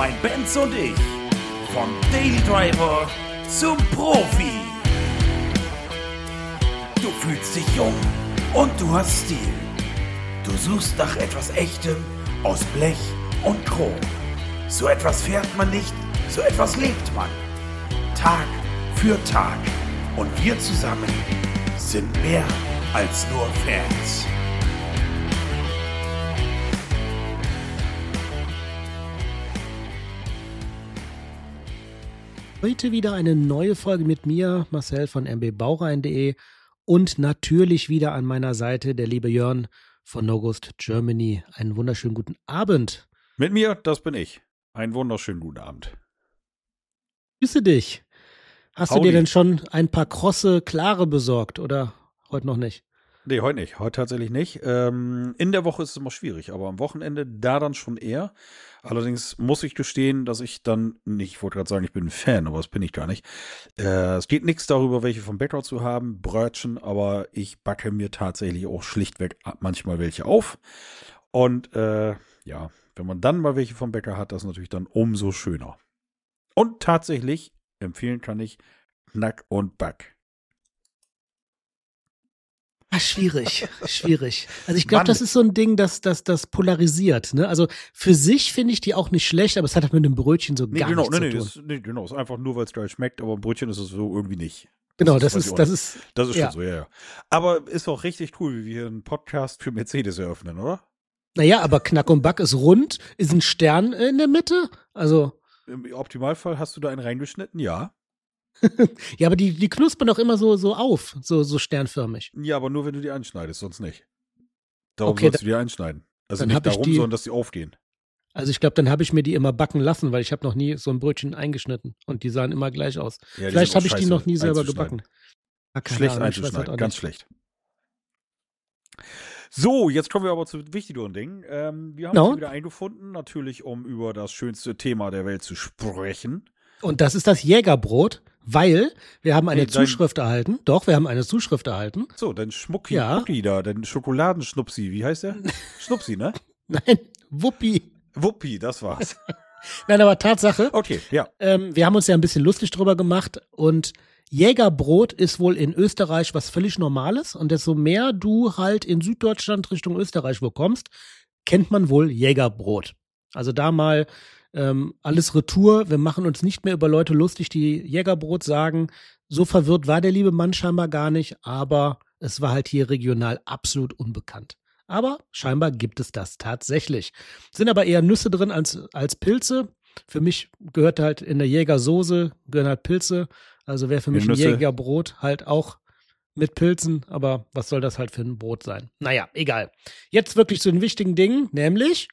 mein Benz und ich. Vom Daily Driver zum Profi. Du fühlst dich jung und du hast Stil. Du suchst nach etwas Echtem aus Blech und Chrom. So etwas fährt man nicht, so etwas lebt man. Tag für Tag. Und wir zusammen sind mehr als nur Fans. Heute wieder eine neue Folge mit mir, Marcel von mbaurein.de und natürlich wieder an meiner Seite der liebe Jörn von No Ghost Germany. Einen wunderschönen guten Abend. Mit mir, das bin ich. Einen wunderschönen guten Abend. Grüße dich. Hast du dir denn schon ein paar krosse Klare besorgt oder heute noch nicht? Nee, heute nicht. Heute tatsächlich nicht. In der Woche ist es immer schwierig, aber am Wochenende da dann schon eher. Allerdings muss ich gestehen, dass ich dann nicht, ich wollte gerade sagen, ich bin ein Fan, aber das bin ich gar nicht. Es geht nichts darüber, welche vom Bäcker zu haben, Brötchen, aber ich backe mir tatsächlich auch schlichtweg manchmal welche auf. Und ja, wenn man dann mal welche vom Bäcker hat, das ist natürlich dann umso schöner. Und tatsächlich empfehlen kann ich Knack und Back. Schwierig. Also ich glaube, das ist so ein Ding, das polarisiert. Ne? Also für sich finde ich die auch nicht schlecht, aber es hat mit dem Brötchen so gar nichts zu tun. Genau, ist einfach nur, weil es geil schmeckt, aber ein Brötchen ist es so irgendwie nicht. Genau, das ist schon so, ja. Aber ist auch richtig cool, wie wir hier einen Podcast für Mercedes eröffnen, oder? Naja, aber Knack und Back ist rund, ist ein Stern in der Mitte, also. Im Optimalfall hast du da einen reingeschnitten, ja. Ja, aber die knuspern doch immer so auf, so sternförmig. Ja, aber nur wenn du die einschneidest, sonst nicht. Darum sollst du die einschneiden. Also nicht darum, sondern dass die aufgehen. Also ich glaube, dann habe ich mir die immer backen lassen, weil ich habe noch nie so ein Brötchen eingeschnitten und die sahen immer gleich aus. Ja, vielleicht habe ich die noch nie selber gebacken. Schlecht einzuschneiden, ganz schlecht. So, jetzt kommen wir aber zu wichtigeren Dingen. Wir haben uns wieder eingefunden, natürlich um über das schönste Thema der Welt zu sprechen. Und das ist das Jägerbrot, weil wir haben eine Zuschrift erhalten. Doch, wir haben eine Zuschrift erhalten. So, dein Schmucki da, dein Schokoladenschnupsi, wie heißt der? Schnupsi, ne? Nein, Wuppi. Wuppi, das war's. Nein, aber Tatsache. Okay, ja. Wir haben uns ja ein bisschen lustig drüber gemacht und Jägerbrot ist wohl in Österreich was völlig Normales und desto mehr du halt in Süddeutschland Richtung Österreich bekommst, kennt man wohl Jägerbrot. Also da mal alles Retour. Wir machen uns nicht mehr über Leute lustig, die Jägerbrot sagen. So verwirrt war der liebe Mann scheinbar gar nicht, aber es war halt hier regional absolut unbekannt. Aber scheinbar gibt es das tatsächlich. Sind aber eher Nüsse drin als Pilze. Für mich gehört halt in der Jägersoße, gehören halt Pilze. Also wäre für mich ein Jägerbrot halt auch mit Pilzen. Aber was soll das halt für ein Brot sein? Naja, egal. Jetzt wirklich zu den wichtigen Dingen, nämlich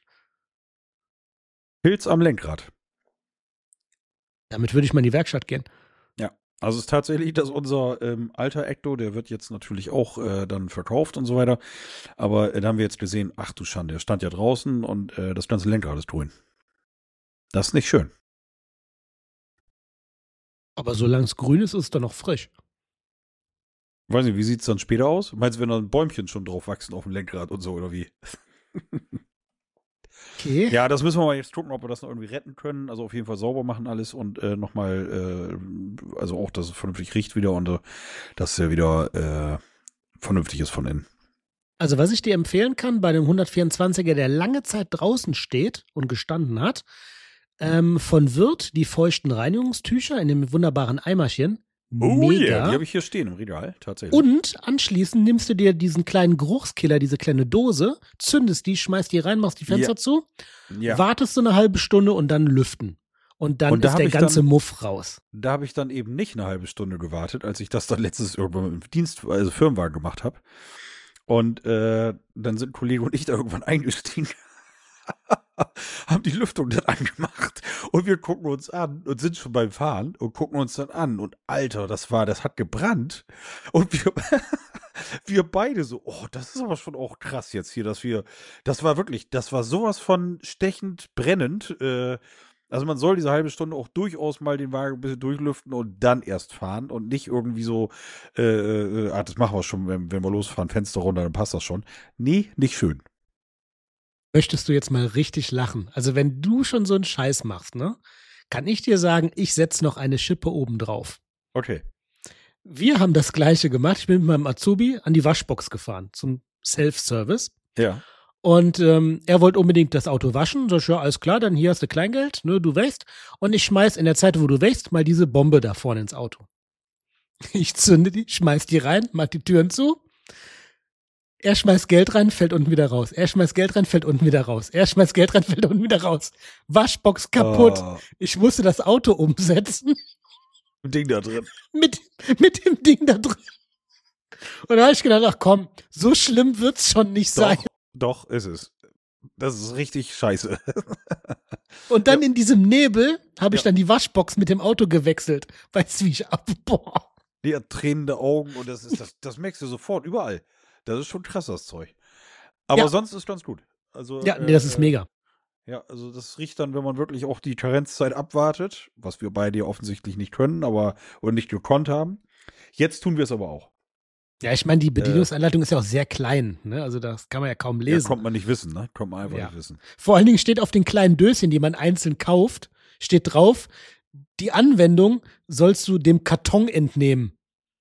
Pilz am Lenkrad. Damit würde ich mal in die Werkstatt gehen. Ja, also es ist tatsächlich, dass unser alter Ecto, der wird jetzt natürlich auch dann verkauft und so weiter. Aber da haben wir jetzt gesehen, ach du Schande, der stand ja draußen und das ganze Lenkrad ist grün. Das ist nicht schön. Aber solange es grün ist, ist es dann noch frisch. Weiß nicht, wie sieht es dann später aus? Meinst du, wenn da ein Bäumchen schon drauf wachsen auf dem Lenkrad und so, oder wie? Okay. Ja, das müssen wir mal jetzt gucken, ob wir das noch irgendwie retten können. Also auf jeden Fall sauber machen alles und nochmal, also auch, dass es vernünftig riecht wieder und dass es ja wieder vernünftig ist von innen. Also was ich dir empfehlen kann, bei dem 124er, der lange Zeit draußen steht und gestanden hat, von Wirth die feuchten Reinigungstücher in dem wunderbaren Eimerchen. Oh yeah, die habe ich hier stehen im Regal, tatsächlich. Und anschließend nimmst du dir diesen kleinen Geruchskiller, diese kleine Dose, zündest die, schmeißt die rein, machst die Fenster zu, wartest so eine halbe Stunde und dann lüften. Und dann ist der ganze Muff raus. Da habe ich dann eben nicht eine halbe Stunde gewartet, als ich das dann letztes irgendwann im Firmenwagen gemacht habe. Und dann sind Kollege und ich da irgendwann eingestiegen. Haben die Lüftung dann angemacht und wir gucken uns an und sind schon beim Fahren und gucken uns dann an und Alter, das hat gebrannt und wir beide so, oh, das ist aber schon auch krass jetzt hier, das war sowas von stechend brennend, also man soll diese halbe Stunde auch durchaus mal den Wagen ein bisschen durchlüften und dann erst fahren und nicht irgendwie so, das machen wir schon, wenn wir losfahren, Fenster runter, dann passt das schon. Nee, nicht schön. Möchtest du jetzt mal richtig lachen? Also wenn du schon so einen Scheiß machst, ne, kann ich dir sagen, ich setze noch eine Schippe oben drauf. Okay. Wir haben das Gleiche gemacht. Ich bin mit meinem Azubi an die Waschbox gefahren zum Self-Service. Ja. Und er wollte unbedingt das Auto waschen. Sag ich, ja, alles klar, dann hier hast du Kleingeld, ne, du wäschst. Und ich schmeiß in der Zeit, wo du wäschst, mal diese Bombe da vorne ins Auto. Ich zünde die, schmeiß die rein, mach die Türen zu. Er schmeißt Geld rein, fällt unten wieder raus. Er schmeißt Geld rein, fällt unten wieder raus. Er schmeißt Geld rein, fällt unten wieder raus. Waschbox kaputt. Oh, Ich musste das Auto umsetzen Ding da drin. mit dem Ding da drin. Und da habe ich gedacht, ach komm, so schlimm wird's schon nicht sein. Doch, ist es. Das ist richtig scheiße. Und dann in diesem Nebel habe ich dann die Waschbox mit dem Auto gewechselt. Weißt du, wie ich boah. Die hat tränende Augen und das merkst du sofort überall. Das ist schon krass, das Zeug. Aber Ja. sonst ist ganz gut. Also, Ja, nee, das ist mega. Ja, also das riecht dann, wenn man wirklich auch die Karenzzeit abwartet, was wir beide ja offensichtlich nicht können, oder nicht gekonnt haben. Jetzt tun wir es aber auch. Ja, ich meine, die Bedienungsanleitung ist ja auch sehr klein, ne? Also das kann man ja kaum lesen. Ja, kommt man nicht wissen, ne? Kommt man einfach Ja. nicht wissen. Vor allen Dingen steht auf den kleinen Döschen, die man einzeln kauft, steht drauf, die Anwendung sollst du dem Karton entnehmen.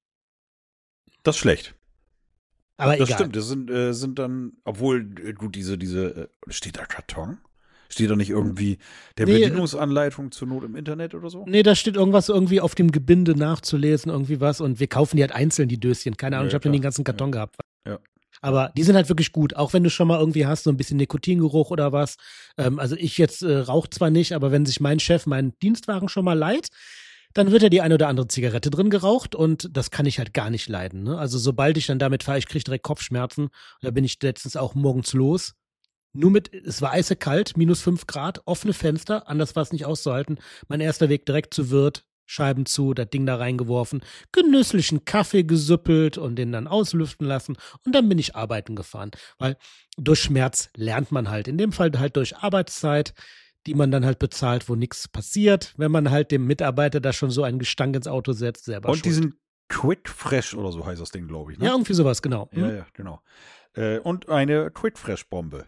Das ist schlecht. Aber Das egal. stimmt, das sind dann, obwohl, gut, steht da Karton? Steht da nicht irgendwie der Nee, Bedienungsanleitung zur Not im Internet oder so? Nee, da steht irgendwas irgendwie auf dem Gebinde nachzulesen, irgendwie was. Und wir kaufen die halt einzeln, die Döschen. Keine Ahnung, Ja, ich habe klar. den ganzen Karton gehabt. Ja. Aber die sind halt wirklich gut. Auch wenn du schon mal irgendwie hast, so ein bisschen Nikotingeruch oder was. Also ich jetzt rauche zwar nicht, aber wenn sich mein Chef meinen Dienstwagen schon mal leiht, dann wird ja die eine oder andere Zigarette drin geraucht und das kann ich halt gar nicht leiden. Ne? Also sobald ich dann damit fahre, ich kriege direkt Kopfschmerzen. Da bin ich letztens auch morgens los. Es war eisekalt, -5 Grad, offene Fenster, anders war es nicht auszuhalten. Mein erster Weg direkt zu Wirt, Scheiben zu, das Ding da reingeworfen, genüsslichen Kaffee gesüppelt und den dann auslüften lassen und dann bin ich arbeiten gefahren. Weil durch Schmerz lernt man halt. In dem Fall halt durch Arbeitszeit, die man dann halt bezahlt, wo nichts passiert, wenn man halt dem Mitarbeiter da schon so einen Gestank ins Auto setzt, selber Und schuld. diesen Quick Fresh oder so heißt das Ding, glaube ich. Ne? Ja, irgendwie sowas, genau. Ja, ja, genau. Und eine Quick Fresh Bombe.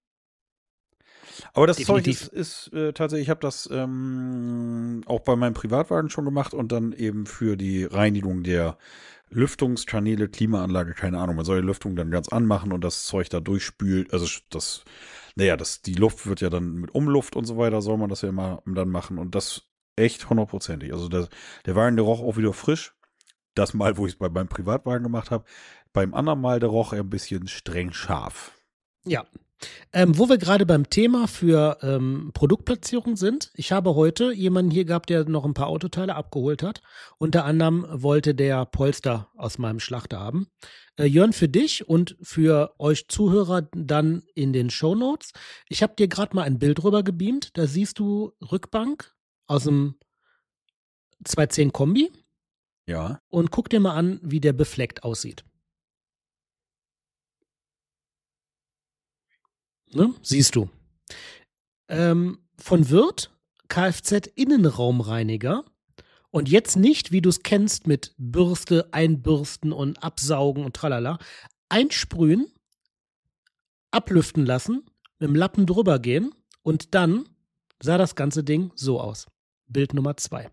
Aber das Definitiv. Zeug ist tatsächlich, ich habe das auch bei meinem Privatwagen schon gemacht und dann eben für die Reinigung der Lüftungskanäle, Klimaanlage, keine Ahnung. Man soll die Lüftung dann ganz anmachen und das Zeug da durchspült. Also die Luft wird ja dann mit Umluft und so weiter, soll man das ja immer dann machen. Und das echt 100%ig. Also der Wagen, der roch auch wieder frisch. Das Mal, wo ich es bei meinem Privatwagen gemacht habe. Beim anderen Mal, der roch er ein bisschen streng scharf. Ja. Wo wir gerade beim Thema für Produktplatzierung sind, ich habe heute jemanden hier gehabt, der noch ein paar Autoteile abgeholt hat. Unter anderem wollte der Polster aus meinem Schlachter haben. Jörn, für dich und für euch Zuhörer dann in den Shownotes. Ich habe dir gerade mal ein Bild rüber gebeamt. Da siehst du Rückbank aus dem 210 Kombi Ja. und guck dir mal an, wie der befleckt aussieht. Ne? Siehst du. Von Wirth, Kfz-Innenraumreiniger. Und jetzt nicht, wie du es kennst, mit Bürste, Einbürsten und Absaugen und tralala. Einsprühen, ablüften lassen, mit dem Lappen drüber gehen und dann sah das ganze Ding so aus. Bild Nummer 2.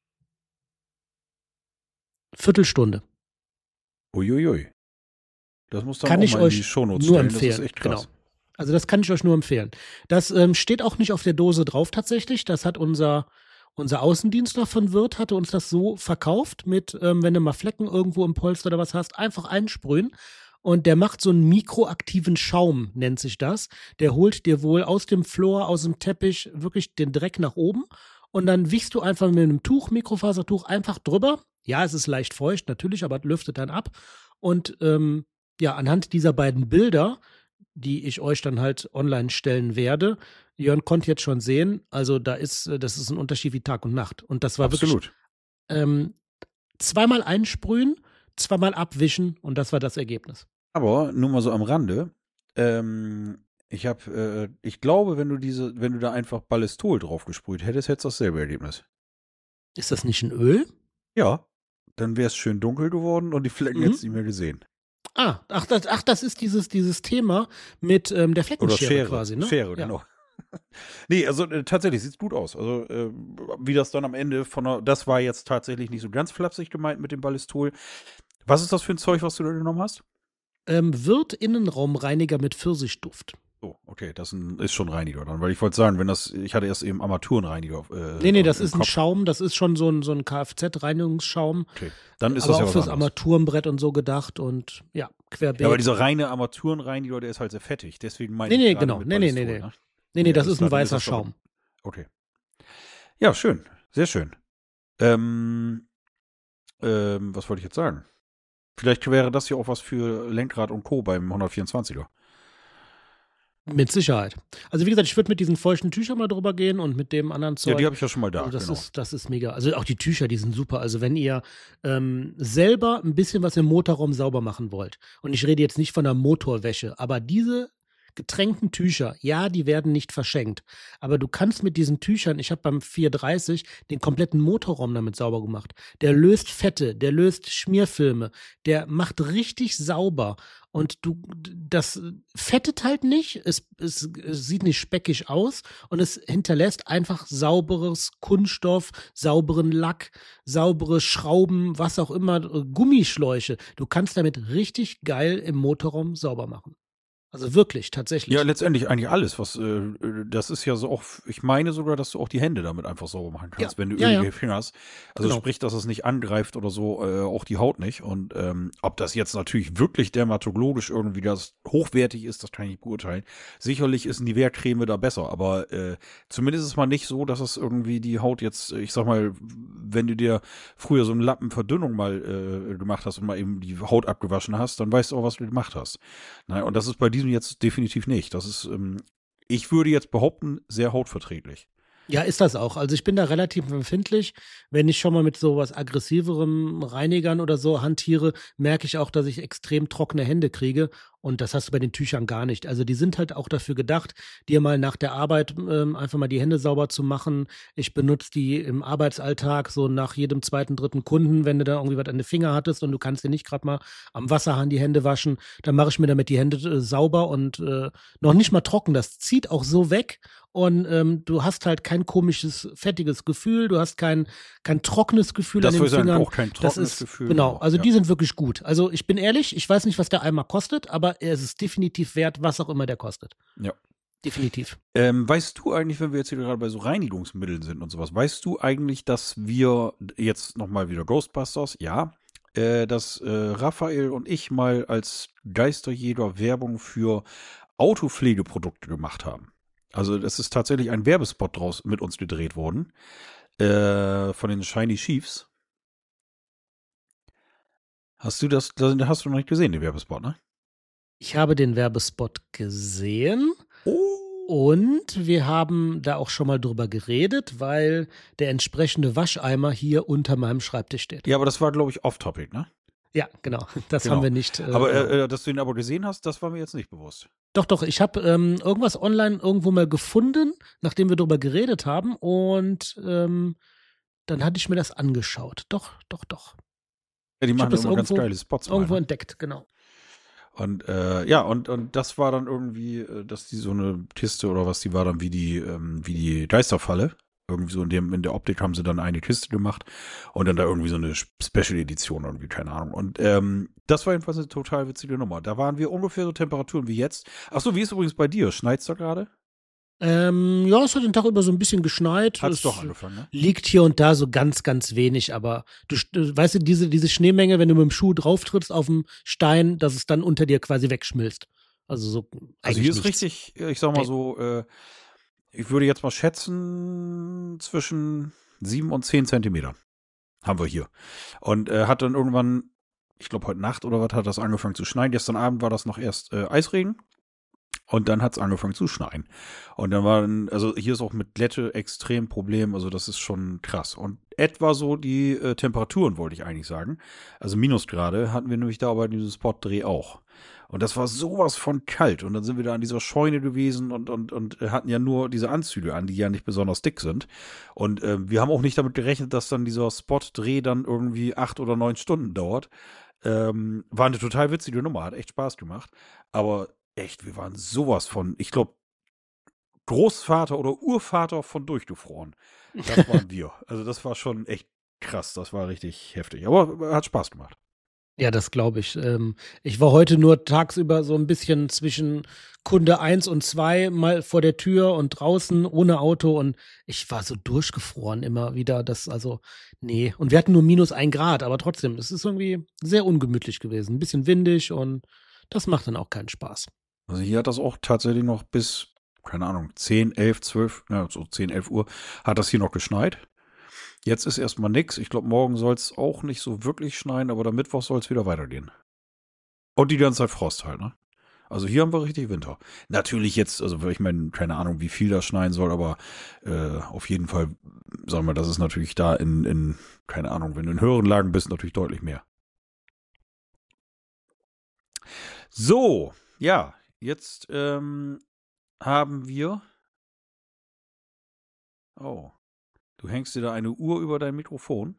Viertelstunde. Uiuiui. Das muss dann Kann auch ich mal in die euch Shownotes nur stellen. empfehlen. Das ist echt krass. Genau. Also das kann ich euch nur empfehlen. Das steht auch nicht auf der Dose drauf tatsächlich. Das hat unser Außendienstler von Wirth hatte uns das so verkauft mit, wenn du mal Flecken irgendwo im Polster oder was hast, einfach einsprühen. Und der macht so einen mikroaktiven Schaum, nennt sich das. Der holt dir wohl aus dem Flor, aus dem Teppich wirklich den Dreck nach oben. Und dann wichst du einfach mit einem Tuch, Mikrofasertuch, einfach drüber. Ja, es ist leicht feucht, natürlich, aber lüftet dann ab. Und anhand dieser beiden Bilder, die ich euch dann halt online stellen werde, Jörn konnte jetzt schon sehen, also das ist ein Unterschied wie Tag und Nacht. Und das war Absolut. wirklich zweimal einsprühen, zweimal abwischen und das war das Ergebnis. Aber nur mal so am Rande, ich glaube, wenn du da einfach Ballistol drauf gesprüht hättest, hättest du dasselbe Ergebnis. Ist das nicht ein Öl? Ja, dann wäre es schön dunkel geworden und die Flecken hättest du nicht mehr gesehen. Das ist dieses Thema mit der Oder Fleckenschere Schere. quasi, ne? Schere, Ja. genau. Nee, also tatsächlich sieht's gut aus. Also wie das dann am Ende das war jetzt tatsächlich nicht so ganz flapsig gemeint mit dem Ballistol. Was ist das für ein Zeug, was du da genommen hast? Wird Innenraumreiniger mit Pfirsichduft. Oh, okay, das ist schon Reiniger dann, weil ich wollte sagen, ich hatte erst eben Armaturenreiniger. Nee, das im ist ein Kopf. Schaum, das ist schon so ein Kfz-Reinigungsschaum. Okay, dann ist Aber das ja auch was fürs anderes. Armaturenbrett und so gedacht und ja, querbeet. Ja, aber dieser reine Armaturenreiniger, der ist halt sehr fettig. Deswegen meine Nee, ich nee, gerade genau. mit Nee, Ballistol, nee. ne? Nee, das alles ist klar, ein dann weißer das doch- Schaum. Okay. Ja, schön. Sehr schön. Was wollte ich jetzt sagen? Vielleicht wäre das hier auch was für Lenkrad und Co. beim 124er. Mit Sicherheit. Also wie gesagt, ich würde mit diesen feuchten Tüchern mal drüber gehen und mit dem anderen Zeug. Ja, die habe ich ja schon mal da. Also Genau. das ist mega. Also auch die Tücher, die sind super. Also wenn ihr selber ein bisschen was im Motorraum sauber machen wollt, und ich rede jetzt nicht von der Motorwäsche, aber diese getränkten Tücher, ja, die werden nicht verschenkt. Aber du kannst mit diesen Tüchern, ich habe beim 430 den kompletten Motorraum damit sauber gemacht. Der löst Fette, der löst Schmierfilme, der macht richtig sauber. Und das fettet halt nicht, es sieht nicht speckig aus und es hinterlässt einfach sauberes Kunststoff, sauberen Lack, saubere Schrauben, was auch immer, Gummischläuche. Du kannst damit richtig geil im Motorraum sauber machen. Also wirklich, tatsächlich. Ja, letztendlich eigentlich alles, das ist ja so auch, ich meine sogar, dass du auch die Hände damit einfach sauber machen kannst, Ja, wenn du ja, ölige ja. Finger hast. Also Genau. sprich, dass es nicht angreift oder so, auch die Haut nicht. Und ob das jetzt natürlich wirklich dermatologisch irgendwie das hochwertig ist, das kann ich nicht beurteilen. Sicherlich ist Nivea-Creme da besser, aber zumindest ist es mal nicht so, dass es irgendwie die Haut jetzt, ich sag mal, wenn du dir früher so eine Lappenverdünnung mal gemacht hast und mal eben die Haut abgewaschen hast, dann weißt du auch, was du gemacht hast. Naja, und das ist bei diesem jetzt definitiv nicht. Das ist, ich würde jetzt behaupten, sehr hautverträglich. Ja, ist das auch. Also ich bin da relativ empfindlich. Wenn ich schon mal mit sowas aggressiverem Reinigern oder so hantiere, merke ich auch, dass ich extrem trockene Hände kriege. Und das hast du bei den Tüchern gar nicht. Also die sind halt auch dafür gedacht, dir mal nach der Arbeit einfach mal die Hände sauber zu machen. Ich benutze die im Arbeitsalltag so nach jedem zweiten, dritten Kunden, wenn du da irgendwie was an den Finger hattest und du kannst dir nicht gerade mal am Wasserhahn die Hände waschen, dann mache ich mir damit die Hände sauber und noch nicht mal trocken. Das zieht auch so weg. Und du hast halt kein komisches, fettiges Gefühl, du hast kein trockenes Gefühl Das an den würde ich sagen, Fingern. auch kein Das trockenes ist, Gefühl. genau, also ja. die sind wirklich gut. Also ich bin ehrlich, ich weiß nicht, was der Eimer kostet, aber es ist definitiv wert, was auch immer der kostet. Ja. Definitiv. Weißt du eigentlich, wenn wir jetzt hier gerade bei so Reinigungsmitteln sind und sowas, weißt du eigentlich, dass wir jetzt nochmal wieder Ghostbusters, ja, dass Raphael und ich mal als Geisterjäger Werbung für Autopflegeprodukte gemacht haben? Also das ist tatsächlich ein Werbespot draus mit uns gedreht worden, von den Shiny Chiefs. Hast du hast du noch nicht gesehen, den Werbespot, ne? Ich habe den Werbespot gesehen Oh. und wir haben da auch schon mal drüber geredet, weil der entsprechende Wascheimer hier unter meinem Schreibtisch steht. Ja, aber das war, glaube ich, off-topic, ne? Ja, genau. Das Genau. haben wir nicht. Aber dass du ihn aber gesehen hast, das war mir jetzt nicht bewusst. Doch, ich habe irgendwas online irgendwo mal gefunden, nachdem wir drüber geredet haben und dann hatte ich mir das angeschaut. Doch. Ja, die Ich hab machen das immer ganz irgendwo- geile Spots. mal, Irgendwo ne? entdeckt, genau. Und ja, und das war dann irgendwie, dass die so eine Kiste oder was die war dann wie die Geisterfalle. Irgendwie so in der Optik haben sie dann eine Kiste gemacht und dann da irgendwie so eine Special-Edition irgendwie, keine Ahnung. Und das war jedenfalls eine total witzige Nummer. Da waren wir ungefähr so Temperaturen wie jetzt. Ach so, wie ist übrigens bei dir? Schneit's da gerade? Ja, es hat den Tag über so ein bisschen geschneit. Hat's Es doch angefangen, ne? liegt hier und da so ganz, ganz wenig, aber du weißt du, diese Schneemenge, wenn du mit dem Schuh drauf trittst auf dem Stein, dass es dann unter dir quasi wegschmilzt. Also so Also eigentlich hier ist nichts. richtig, ich sag mal Nee. so, ich würde jetzt mal schätzen, zwischen 7 und 10 Zentimeter haben wir hier. Und hat dann irgendwann, ich glaube heute Nacht oder was, hat das angefangen zu schneien. Gestern Abend war das noch erst Eisregen. Und dann hat es angefangen zu schneien. Und dann also hier ist auch mit Glätte extrem Problem, also das ist schon krass. Und etwa so die Temperaturen, wollte ich eigentlich sagen. Also Minusgrade hatten wir nämlich da bei diesem Spotdreh auch. Und das war sowas von kalt. Und dann sind wir da an dieser Scheune gewesen und hatten ja nur diese Anzüge an, die ja nicht besonders dick sind. Und wir haben auch nicht damit gerechnet, dass dann dieser Spotdreh dann irgendwie 8 oder 9 Stunden dauert. War eine total witzige Nummer, hat echt Spaß gemacht. Aber echt, wir waren sowas von, ich glaube, Großvater oder Urvater von durchgefroren. Das waren wir. Also das war schon echt krass. Das war richtig heftig. Aber hat Spaß gemacht. Ja, das glaube ich. Ich war heute nur tagsüber so ein bisschen zwischen Kunde 1 und 2 mal vor der Tür und draußen ohne Auto und ich war so durchgefroren immer wieder. Nee. Und wir hatten nur -1 Grad, aber trotzdem, es ist irgendwie sehr ungemütlich gewesen. Ein bisschen windig und das macht dann auch keinen Spaß. Also hier hat das auch tatsächlich noch bis, keine Ahnung, 10, 11, 12, ja, so 10, 11 Uhr hat das hier noch geschneit. Jetzt ist erstmal nix. Ich glaube, morgen soll es auch nicht so wirklich schneien, aber am Mittwoch soll es wieder weitergehen. Und die ganze Zeit Frost halt, ne? Also hier haben wir richtig Winter. Natürlich jetzt, also ich meine, keine Ahnung, wie viel das schneien soll, aber auf jeden Fall, sagen wir, das ist natürlich da keine Ahnung, wenn du in höheren Lagen bist, natürlich deutlich mehr. So, ja, jetzt haben wir. Oh, du hängst dir da eine Uhr über dein Mikrofon.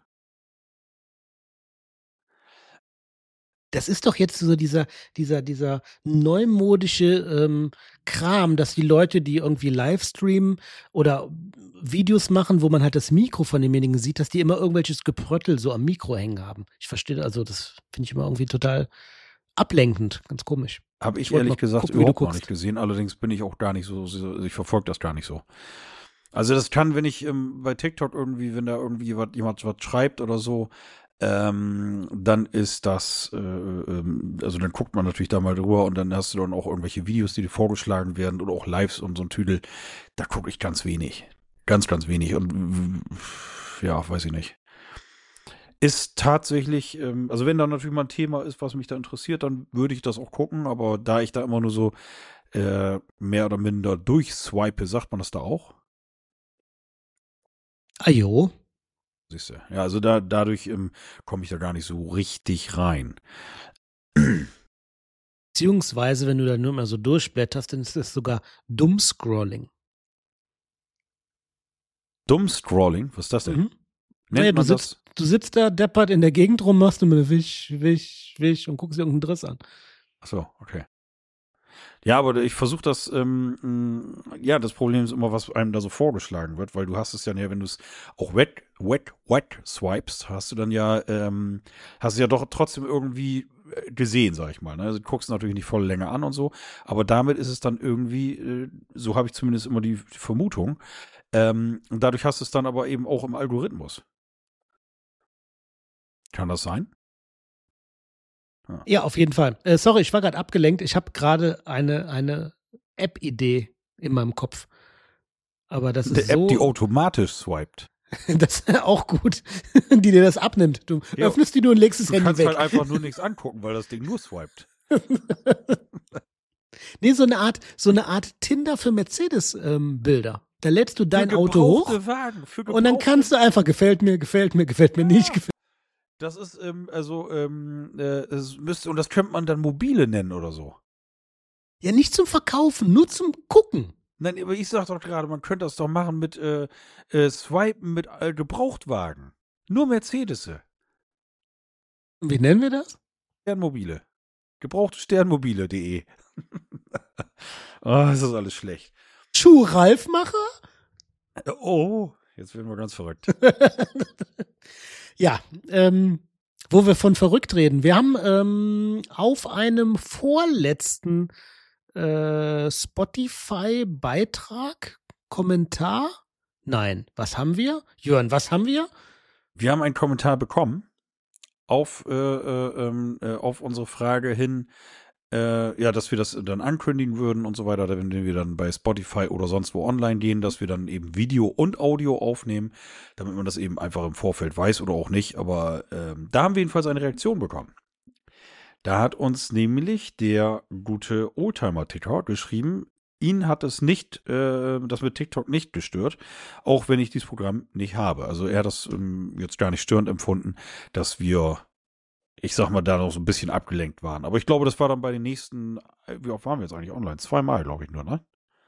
Das ist doch jetzt so dieser neumodische Kram, dass die Leute, die irgendwie Livestreamen oder Videos machen, wo man halt das Mikro von demjenigen sieht, dass die immer irgendwelches Gepröttel so am Mikro hängen haben. Ich verstehe, also das finde ich immer irgendwie total ablenkend, ganz komisch. Habe ich wollte ehrlich mal gesagt gucken, wie du überhaupt noch guckst. nicht gesehen. Allerdings bin ich auch gar nicht ich verfolge das gar nicht so. Also das kann, wenn ich bei TikTok irgendwie, wenn da irgendwie jemand was schreibt oder so, dann ist das, also dann guckt man natürlich da mal drüber und dann hast du dann auch irgendwelche Videos, die dir vorgeschlagen werden oder auch Lives und so ein Tüdel. Da gucke ich ganz wenig. Ganz, ganz wenig. Und ja, weiß ich nicht. Ist tatsächlich, also wenn da natürlich mal ein Thema ist, was mich da interessiert, dann würde ich das auch gucken, aber da ich da immer nur so mehr oder minder durchswipe, sagt man das da auch? Ajo. Siehst du. Ja, also dadurch komme ich da gar nicht so richtig rein. Beziehungsweise, wenn du da nur mal so durchblätterst, dann ist das sogar Dummscrolling. Dummscrolling, was ist das denn? Mhm. Nennt Naja, man das? du sitzt da deppert in der Gegend rum, machst du mit Wisch, Wisch, Wisch und guckst dir irgendeinen Driss an. Achso, okay. Ja, aber ich versuche das, ja, das Problem ist immer, was einem da so vorgeschlagen wird, weil du hast es ja, wenn du es auch wet swipest, hast du dann ja, hast du ja doch trotzdem irgendwie gesehen, sag ich mal. Ne? Also du guckst natürlich nicht voll Länge an und so, aber damit ist es dann irgendwie, so habe ich zumindest immer die Vermutung, und dadurch hast du es dann aber eben auch im Algorithmus. Kann das sein? Ja, auf jeden Fall. Sorry, ich war gerade abgelenkt. Ich habe gerade eine App-Idee in meinem Kopf. Aber das ist Eine App, die so, automatisch swiped. das ist auch gut, die dir das abnimmt. Du Ja, öffnest die nur und legst das Du Handy kannst weg. halt einfach nur nichts angucken, weil das Ding nur swiped. Nee, so eine Art Tinder für Mercedes-Bilder. Da lädst du dein Für Auto hoch gebrauchte Wagen, für und dann gebrauchte- kannst du einfach gefällt mir nicht, gefällt. Das ist, es müsste, und das könnte man dann mobile nennen oder so. Ja, nicht zum Verkaufen, nur zum Gucken. Nein, aber ich sag doch gerade, man könnte das doch machen mit Swipen mit Gebrauchtwagen. Nur Mercedes. Wie nennen wir das? Sternmobile. Gebrauchtesternmobile.de. Oh, ist das alles schlecht. Schuh-Ralfmacher? Oh, jetzt werden wir ganz verrückt. Ja, wo wir von verrückt reden. Wir haben auf einem vorletzten Spotify-Beitrag, Kommentar. Nein, was haben wir? Jörn, was haben wir? Wir haben einen Kommentar bekommen auf unsere Frage hin, ja, dass wir das dann ankündigen würden und so weiter, wenn wir dann bei Spotify oder sonst wo online gehen, dass wir dann eben Video und Audio aufnehmen, damit man das eben einfach im Vorfeld weiß oder auch nicht. Aber da haben wir jedenfalls eine Reaktion bekommen. Da hat uns nämlich der gute Oldtimer-Ticker geschrieben, ihn hat es nicht, das mit TikTok nicht gestört, auch wenn ich dieses Programm nicht habe. Also er hat das jetzt gar nicht störend empfunden, dass wir, ich sag mal, da noch so ein bisschen abgelenkt waren. Aber ich glaube, das war dann bei den nächsten, wie oft waren wir jetzt eigentlich online? 2-mal, glaube ich nur, ne?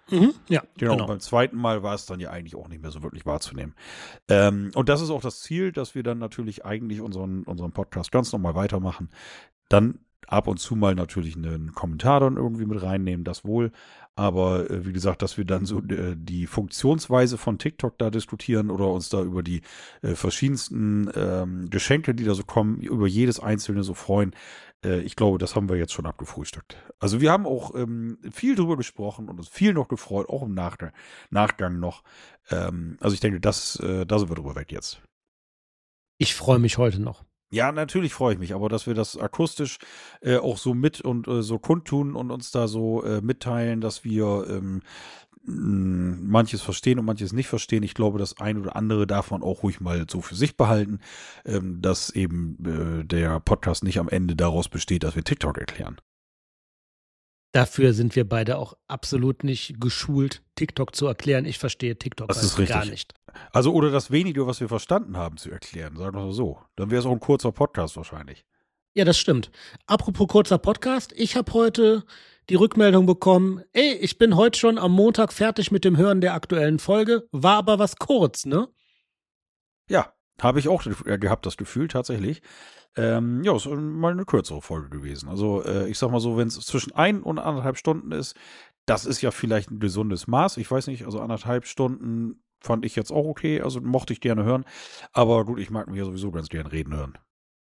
Ja, Genau, und genau. beim zweiten Mal war es dann ja eigentlich auch nicht mehr so wirklich wahrzunehmen. Und das ist auch das Ziel, dass wir dann natürlich eigentlich unseren Podcast ganz normal weitermachen. Dann ab und zu mal natürlich einen Kommentar dann irgendwie mit reinnehmen, das wohl. Aber wie gesagt, dass wir dann so die Funktionsweise von TikTok da diskutieren oder uns da über die verschiedensten Geschenke, die da so kommen, über jedes einzelne so freuen. Ich glaube, das haben wir jetzt schon abgefrühstückt. Also wir haben auch viel drüber gesprochen und uns viel noch gefreut, auch im Nachgang noch. Also ich denke, da sind wir drüber weg jetzt. Ich freue mich heute noch. Ja, natürlich freue ich mich, aber dass wir das akustisch auch so mit und so kundtun und uns da so mitteilen, dass wir manches verstehen und manches nicht verstehen. Ich glaube, das ein oder andere darf man auch ruhig mal so für sich behalten, dass eben der Podcast nicht am Ende daraus besteht, dass wir TikTok erklären. Dafür sind wir beide auch absolut nicht geschult, TikTok zu erklären. Ich verstehe TikTok Das ist halt gar richtig. nicht. Also, oder das wenige, was wir verstanden haben, zu erklären, sagen wir mal so. Dann wäre es auch ein kurzer Podcast wahrscheinlich. Ja, das stimmt. Apropos kurzer Podcast, ich habe heute die Rückmeldung bekommen, ey, ich bin heute schon am Montag fertig mit dem Hören der aktuellen Folge, war aber was kurz, ne? Ja, habe ich auch gehabt, das Gefühl tatsächlich. Ja, ist mal eine kürzere Folge gewesen. Also ich sag mal so, wenn es zwischen 1 und 1,5 Stunden ist, das ist ja vielleicht ein gesundes Maß. Ich weiß nicht, also 1,5 Stunden fand ich jetzt auch okay, also mochte ich gerne hören. Aber gut, ich mag mir ja sowieso ganz gern reden hören.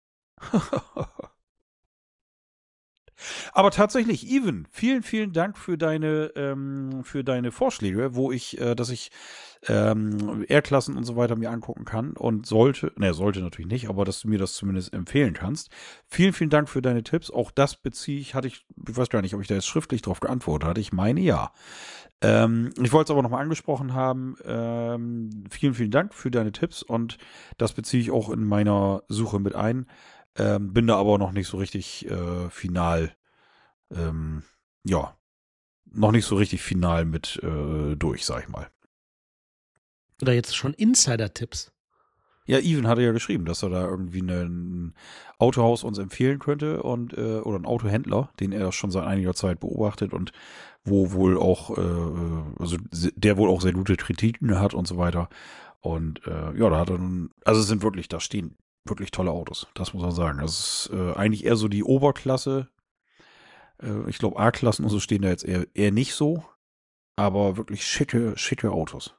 Aber tatsächlich, Even, vielen, vielen Dank für deine Vorschläge, dass ich R-Klassen und so weiter mir angucken kann und sollte natürlich nicht, aber dass du mir das zumindest empfehlen kannst. Vielen, vielen Dank für deine Tipps. Auch das ich weiß gar nicht, ob ich da jetzt schriftlich drauf geantwortet hatte. Ich meine ja. Ich wollte es aber nochmal angesprochen haben. Vielen, vielen Dank für deine Tipps und das beziehe ich auch in meiner Suche mit ein. Bin da aber noch nicht so richtig final, ja, noch nicht so richtig final mit durch, sag ich mal. Oder jetzt schon Insider-Tipps. Ja, Even hatte ja geschrieben, dass er da irgendwie ein Autohaus uns empfehlen könnte und oder ein Autohändler, den er schon seit einiger Zeit beobachtet und wo wohl auch, also der wohl auch sehr gute Kritiken hat und so weiter. Und ja, da hat er also es sind wirklich, da stehen wirklich tolle Autos, das muss man sagen. Das ist eigentlich eher so die Oberklasse. Ich glaube, A-Klassen und so stehen da jetzt eher nicht so, aber wirklich schicke Autos.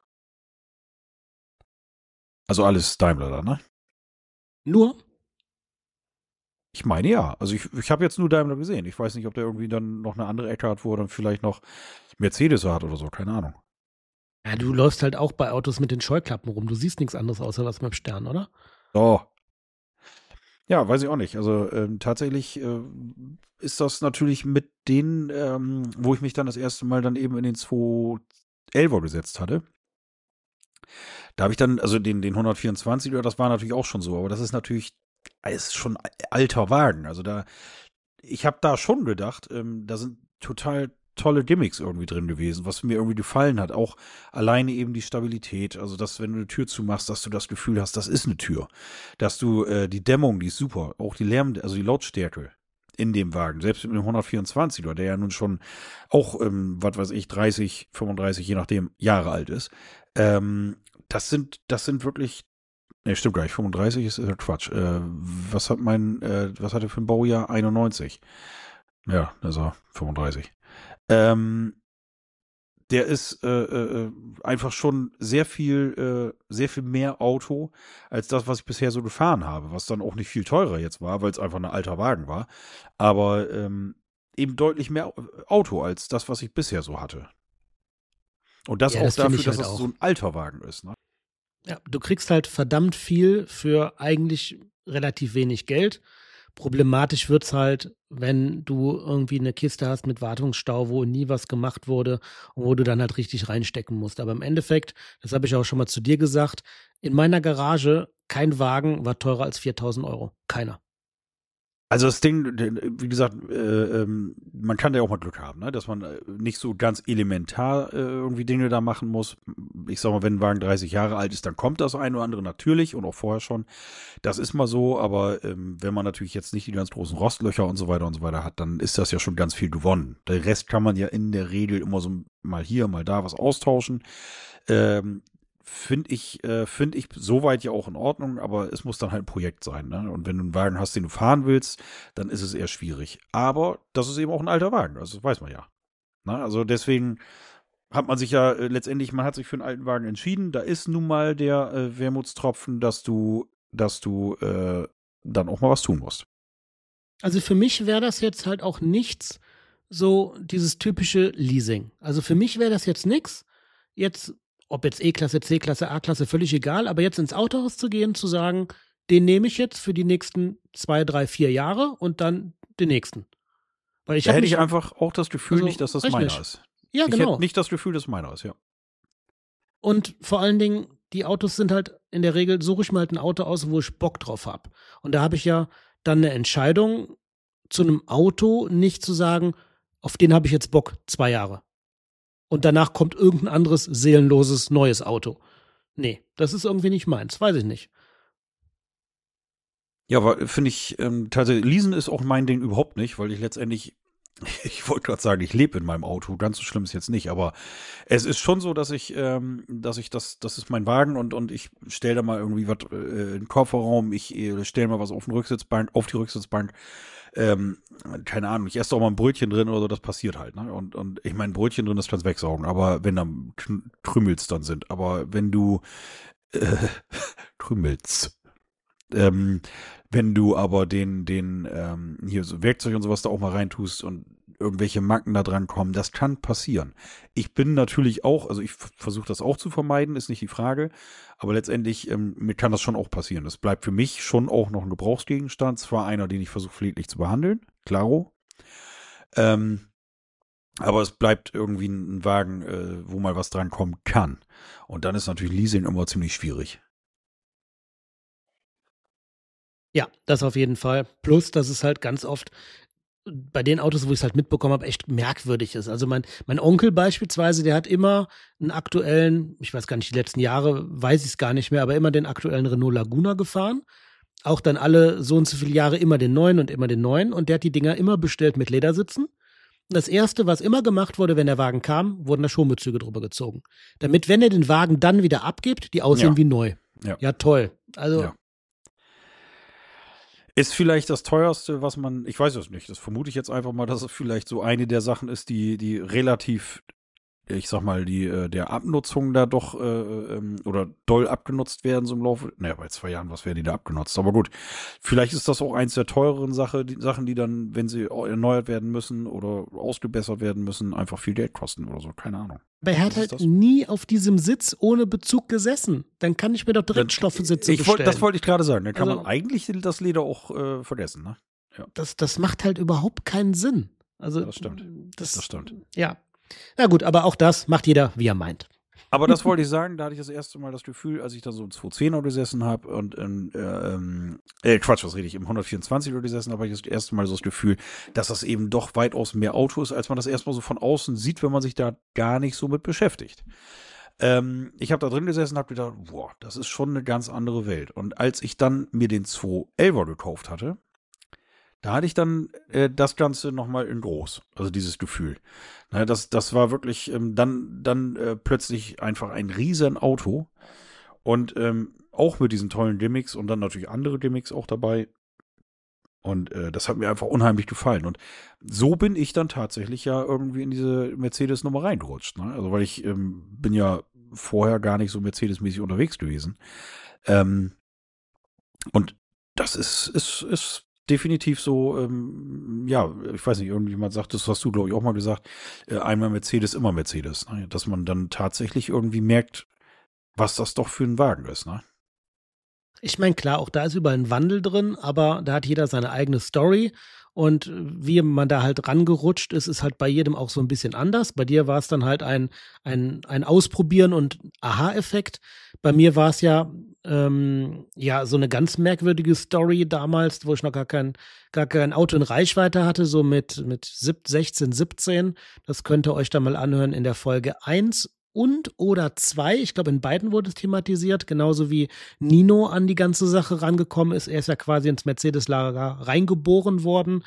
Also alles Daimler da, ne? Nur, Ich meine ja. Also ich habe jetzt nur Daimler gesehen. Ich weiß nicht, ob der irgendwie dann noch eine andere Ecke hat, wo er dann vielleicht noch Mercedes hat oder so. Keine Ahnung. ja, du läufst halt auch bei Autos mit den Scheuklappen rum. Du siehst nichts anderes außer was mit dem Stern, oder? Oh. Ja, weiß ich auch nicht. Also tatsächlich ist das natürlich mit denen, wo ich mich dann das erste Mal dann eben in den 211er gesetzt hatte. Da habe ich dann, also den 124er, das war natürlich auch schon so, aber das ist schon alter Wagen. Also ich habe da schon gedacht, da sind total tolle Gimmicks irgendwie drin gewesen, was mir irgendwie gefallen hat. Auch alleine eben die Stabilität, also dass, wenn du eine Tür zumachst, dass du das Gefühl hast, das ist eine Tür. Dass du die Dämmung, die ist super. Auch die also die Lautstärke in dem Wagen, selbst mit dem 124er, der ja nun schon auch, was weiß ich, 30, 35, je nachdem, Jahre alt ist. Das sind wirklich, ne, stimmt gar nicht, 35 ist ja Quatsch. Was hat was hat er für ein Baujahr? 91. Ja, also 35. Der ist einfach schon sehr viel mehr Auto als das, was ich bisher so gefahren habe, was dann auch nicht viel teurer jetzt war, weil es einfach ein alter Wagen war, aber eben deutlich mehr Auto als das, was ich bisher so hatte. Und das Ja, auch das finde dafür, ich dass halt das auch. so ein alter Wagen ist, ne? Ja, du kriegst halt verdammt viel für eigentlich relativ wenig Geld. Problematisch wird's halt, wenn du irgendwie eine Kiste hast mit Wartungsstau, wo nie was gemacht wurde und wo du dann halt richtig reinstecken musst. Aber im Endeffekt, das habe ich auch schon mal zu dir gesagt, in meiner Garage kein Wagen war teurer als 4.000 Euro. Keiner. Also das Ding, wie gesagt, man kann ja auch mal Glück haben, ne? Dass man nicht so ganz elementar irgendwie Dinge da machen muss. Ich sag mal, wenn ein Wagen 30 Jahre alt ist, dann kommt das ein oder andere natürlich und auch vorher schon. Das ist mal so, aber wenn man natürlich jetzt nicht die ganz großen Rostlöcher und so weiter hat, dann ist das ja schon ganz viel gewonnen. Der Rest kann man ja in der Regel immer so mal hier, mal da was austauschen. Finde ich soweit ja auch in Ordnung, aber es muss dann halt ein Projekt sein, ne? Und wenn du einen Wagen hast, den du fahren willst, dann ist es eher schwierig. Aber das ist eben auch ein alter Wagen, also das weiß man ja. Ne? Also deswegen hat man sich ja letztendlich, man hat sich für einen alten Wagen entschieden. Da ist nun mal der Wermutstropfen, dass du dann auch mal was tun musst. Also für mich wäre das jetzt halt auch nichts, so dieses typische Leasing. Also für mich wäre das jetzt nichts, jetzt, ob jetzt E-Klasse, C-Klasse, A-Klasse, völlig egal, aber jetzt ins Autohaus zu gehen, zu sagen, den nehme ich jetzt für die nächsten 2, 3, 4 Jahre und dann den nächsten. Weil Da hätte ich einfach auch das Gefühl nicht, dass das meiner ist. Ja, Ich genau. hätte nicht das Gefühl, dass meiner ist, ja. Und vor allen Dingen, die Autos sind halt in der Regel, suche ich mir halt ein Auto aus, wo ich Bock drauf habe. Und da habe ich ja dann eine Entscheidung zu einem Auto, nicht zu sagen, auf den habe ich jetzt Bock, 2 Jahre. Und danach kommt irgendein anderes, seelenloses, neues Auto. Nee, das ist irgendwie nicht meins, weiß ich nicht. Ja, aber finde ich, tatsächlich, leasen ist auch mein Ding überhaupt nicht, weil ich letztendlich, ich wollte gerade sagen, ich lebe in meinem Auto, ganz so schlimm ist jetzt nicht, aber es ist schon so, dass das ist mein Wagen und ich stelle da mal irgendwie was in den Kofferraum, ich stelle mal was auf die Rücksitzbank, keine Ahnung, ich esse auch mal ein Brötchen drin oder so, das passiert halt, ne? Und ich meine, Brötchen drin, das kannst du wegsaugen, aber wenn da Krümels dann sind, aber wenn du Krümels, wenn du aber den hier so Werkzeug und sowas da auch mal reintust und irgendwelche Macken da dran kommen, das kann passieren. Ich bin natürlich auch, also ich versuche das auch zu vermeiden, ist nicht die Frage, aber letztendlich, mir kann das schon auch passieren. Das bleibt für mich schon auch noch ein Gebrauchsgegenstand, zwar einer, den ich versuche pfleglich zu behandeln, klaro, aber es bleibt irgendwie ein Wagen, wo mal was dran kommen kann. Und dann ist natürlich Leasing immer ziemlich schwierig. Ja, das auf jeden Fall. Plus, dass es halt ganz oft bei den Autos, wo ich es halt mitbekommen habe, echt merkwürdig ist. Also mein Onkel beispielsweise, der hat immer einen aktuellen, ich weiß gar nicht, die letzten Jahre weiß ich es gar nicht mehr, aber immer den aktuellen Renault Laguna gefahren. Auch dann alle so und so viele Jahre immer den neuen und immer den neuen. Und der hat die Dinger immer bestellt mit Ledersitzen. Und das Erste, was immer gemacht wurde, wenn der Wagen kam, wurden da Schonbezüge drüber gezogen. Damit, wenn er den Wagen dann wieder abgibt, die aussehen wie neu. Ja, toll. Also Ja. Ist vielleicht das teuerste, was man, ich weiß es nicht, das vermute ich jetzt einfach mal, dass es vielleicht so eine der Sachen ist, die relativ, ich sag mal, der Abnutzung da doch oder doll abgenutzt werden so im Laufe, naja, bei 2 Jahren, was werden die da abgenutzt? Aber gut, vielleicht ist das auch eins der teureren Sachen, die dann, wenn sie erneuert werden müssen oder ausgebessert werden müssen, einfach viel Geld kosten oder so, keine Ahnung. aber er hat halt nie auf diesem Sitz ohne Bezug gesessen. Dann kann ich mir doch direkt Stoffsitze bestellen. Das wollte ich gerade sagen, dann kann Also- man eigentlich das Leder auch vergessen, ne? Ja. Das macht halt überhaupt keinen Sinn. Also Ja, das stimmt. Das stimmt. Ja. Na gut, aber auch das macht jeder, wie er meint. Aber das wollte ich sagen, da hatte ich das erste Mal das Gefühl, als ich da so im 210er gesessen habe und Quatsch, was rede ich, im 124er gesessen habe, ich das erste Mal so das Gefühl, dass das eben doch weitaus mehr Auto ist, als man das erstmal so von außen sieht, wenn man sich da gar nicht so mit beschäftigt. Ich habe da drin gesessen und habe gedacht, boah, das ist schon eine ganz andere Welt. Und als ich dann mir den 211er gekauft hatte, da hatte ich dann das Ganze nochmal in groß, also dieses Gefühl. Na, das war wirklich dann plötzlich einfach ein riesen Auto und auch mit diesen tollen Gimmicks und dann natürlich andere Gimmicks auch dabei. Und das hat mir einfach unheimlich gefallen. Und so bin ich dann tatsächlich ja irgendwie in diese Mercedes-Nummer reingerutscht. Ne? Also weil ich bin ja vorher gar nicht so Mercedes-mäßig unterwegs gewesen. Und das ist definitiv so, ja, ich weiß nicht, irgendjemand sagt, das hast du, glaube ich, auch mal gesagt, einmal Mercedes, immer Mercedes. Ne? Dass man dann tatsächlich irgendwie merkt, was das doch für ein Wagen ist, ne? Ich meine, klar, auch da ist überall ein Wandel drin, aber da hat jeder seine eigene Story. Und wie man da halt rangerutscht ist, ist halt bei jedem auch so ein bisschen anders. Bei dir war es dann halt ein Ausprobieren und Aha-Effekt. Bei mir war es ja, ja, so eine ganz merkwürdige Story damals, wo ich noch gar kein Auto in Reichweite hatte, so mit 16, 17. Das könnt ihr euch dann mal anhören in der Folge 1 und oder 2. Ich glaube, in beiden wurde es thematisiert, genauso wie Nino an die ganze Sache rangekommen ist. Er ist ja quasi ins Mercedes-Lager reingeboren worden.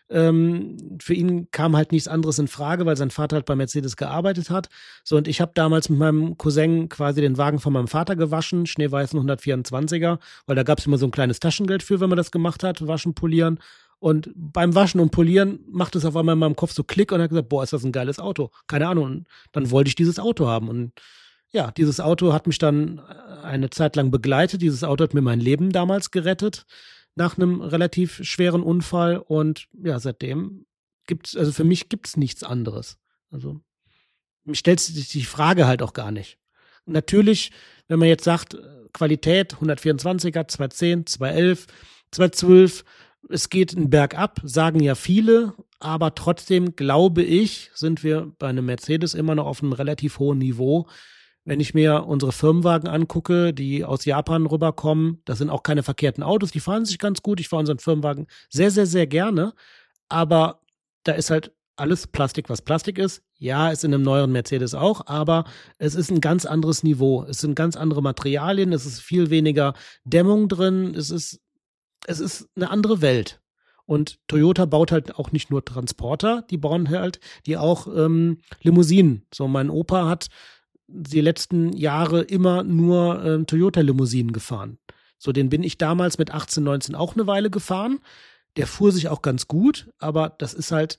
Für ihn kam halt nichts anderes in Frage, weil sein Vater halt bei Mercedes gearbeitet hat. So, und ich habe damals mit meinem Cousin quasi den Wagen von meinem Vater gewaschen, schneeweißen 124er, weil da gab es immer so ein kleines Taschengeld für, wenn man das gemacht hat, waschen, polieren. Und beim Waschen und Polieren macht es auf einmal in meinem Kopf so Klick und er hat gesagt, boah, ist das ein geiles Auto. Keine Ahnung. Und dann wollte ich dieses Auto haben. Und ja, dieses Auto hat mich dann eine Zeit lang begleitet. Dieses Auto hat mir mein Leben damals gerettet nach einem relativ schweren Unfall. Und ja, seitdem also für mich gibt's nichts anderes. Also mich stellt sich die Frage halt auch gar nicht. Natürlich, wenn man jetzt sagt, Qualität 124er, 210, 211, 212, es geht einen Berg ab, sagen ja viele, aber trotzdem glaube ich, sind wir bei einem Mercedes immer noch auf einem relativ hohen Niveau. Wenn ich mir unsere Firmenwagen angucke, die aus Japan rüberkommen, das sind auch keine verkehrten Autos, die fahren sich ganz gut. Ich fahre unseren Firmenwagen sehr, sehr, sehr gerne, aber da ist halt alles Plastik, was Plastik ist. Ja, ist in einem neueren Mercedes auch, aber es ist ein ganz anderes Niveau. Es sind ganz andere Materialien, es ist viel weniger Dämmung drin, es ist eine andere Welt. Und Toyota baut halt auch nicht nur Transporter, die bauen halt die auch Limousinen. So, mein Opa hat die letzten Jahre immer nur Toyota-Limousinen gefahren. So, den bin ich damals mit 18, 19 auch eine Weile gefahren. Der fuhr sich auch ganz gut, aber das ist halt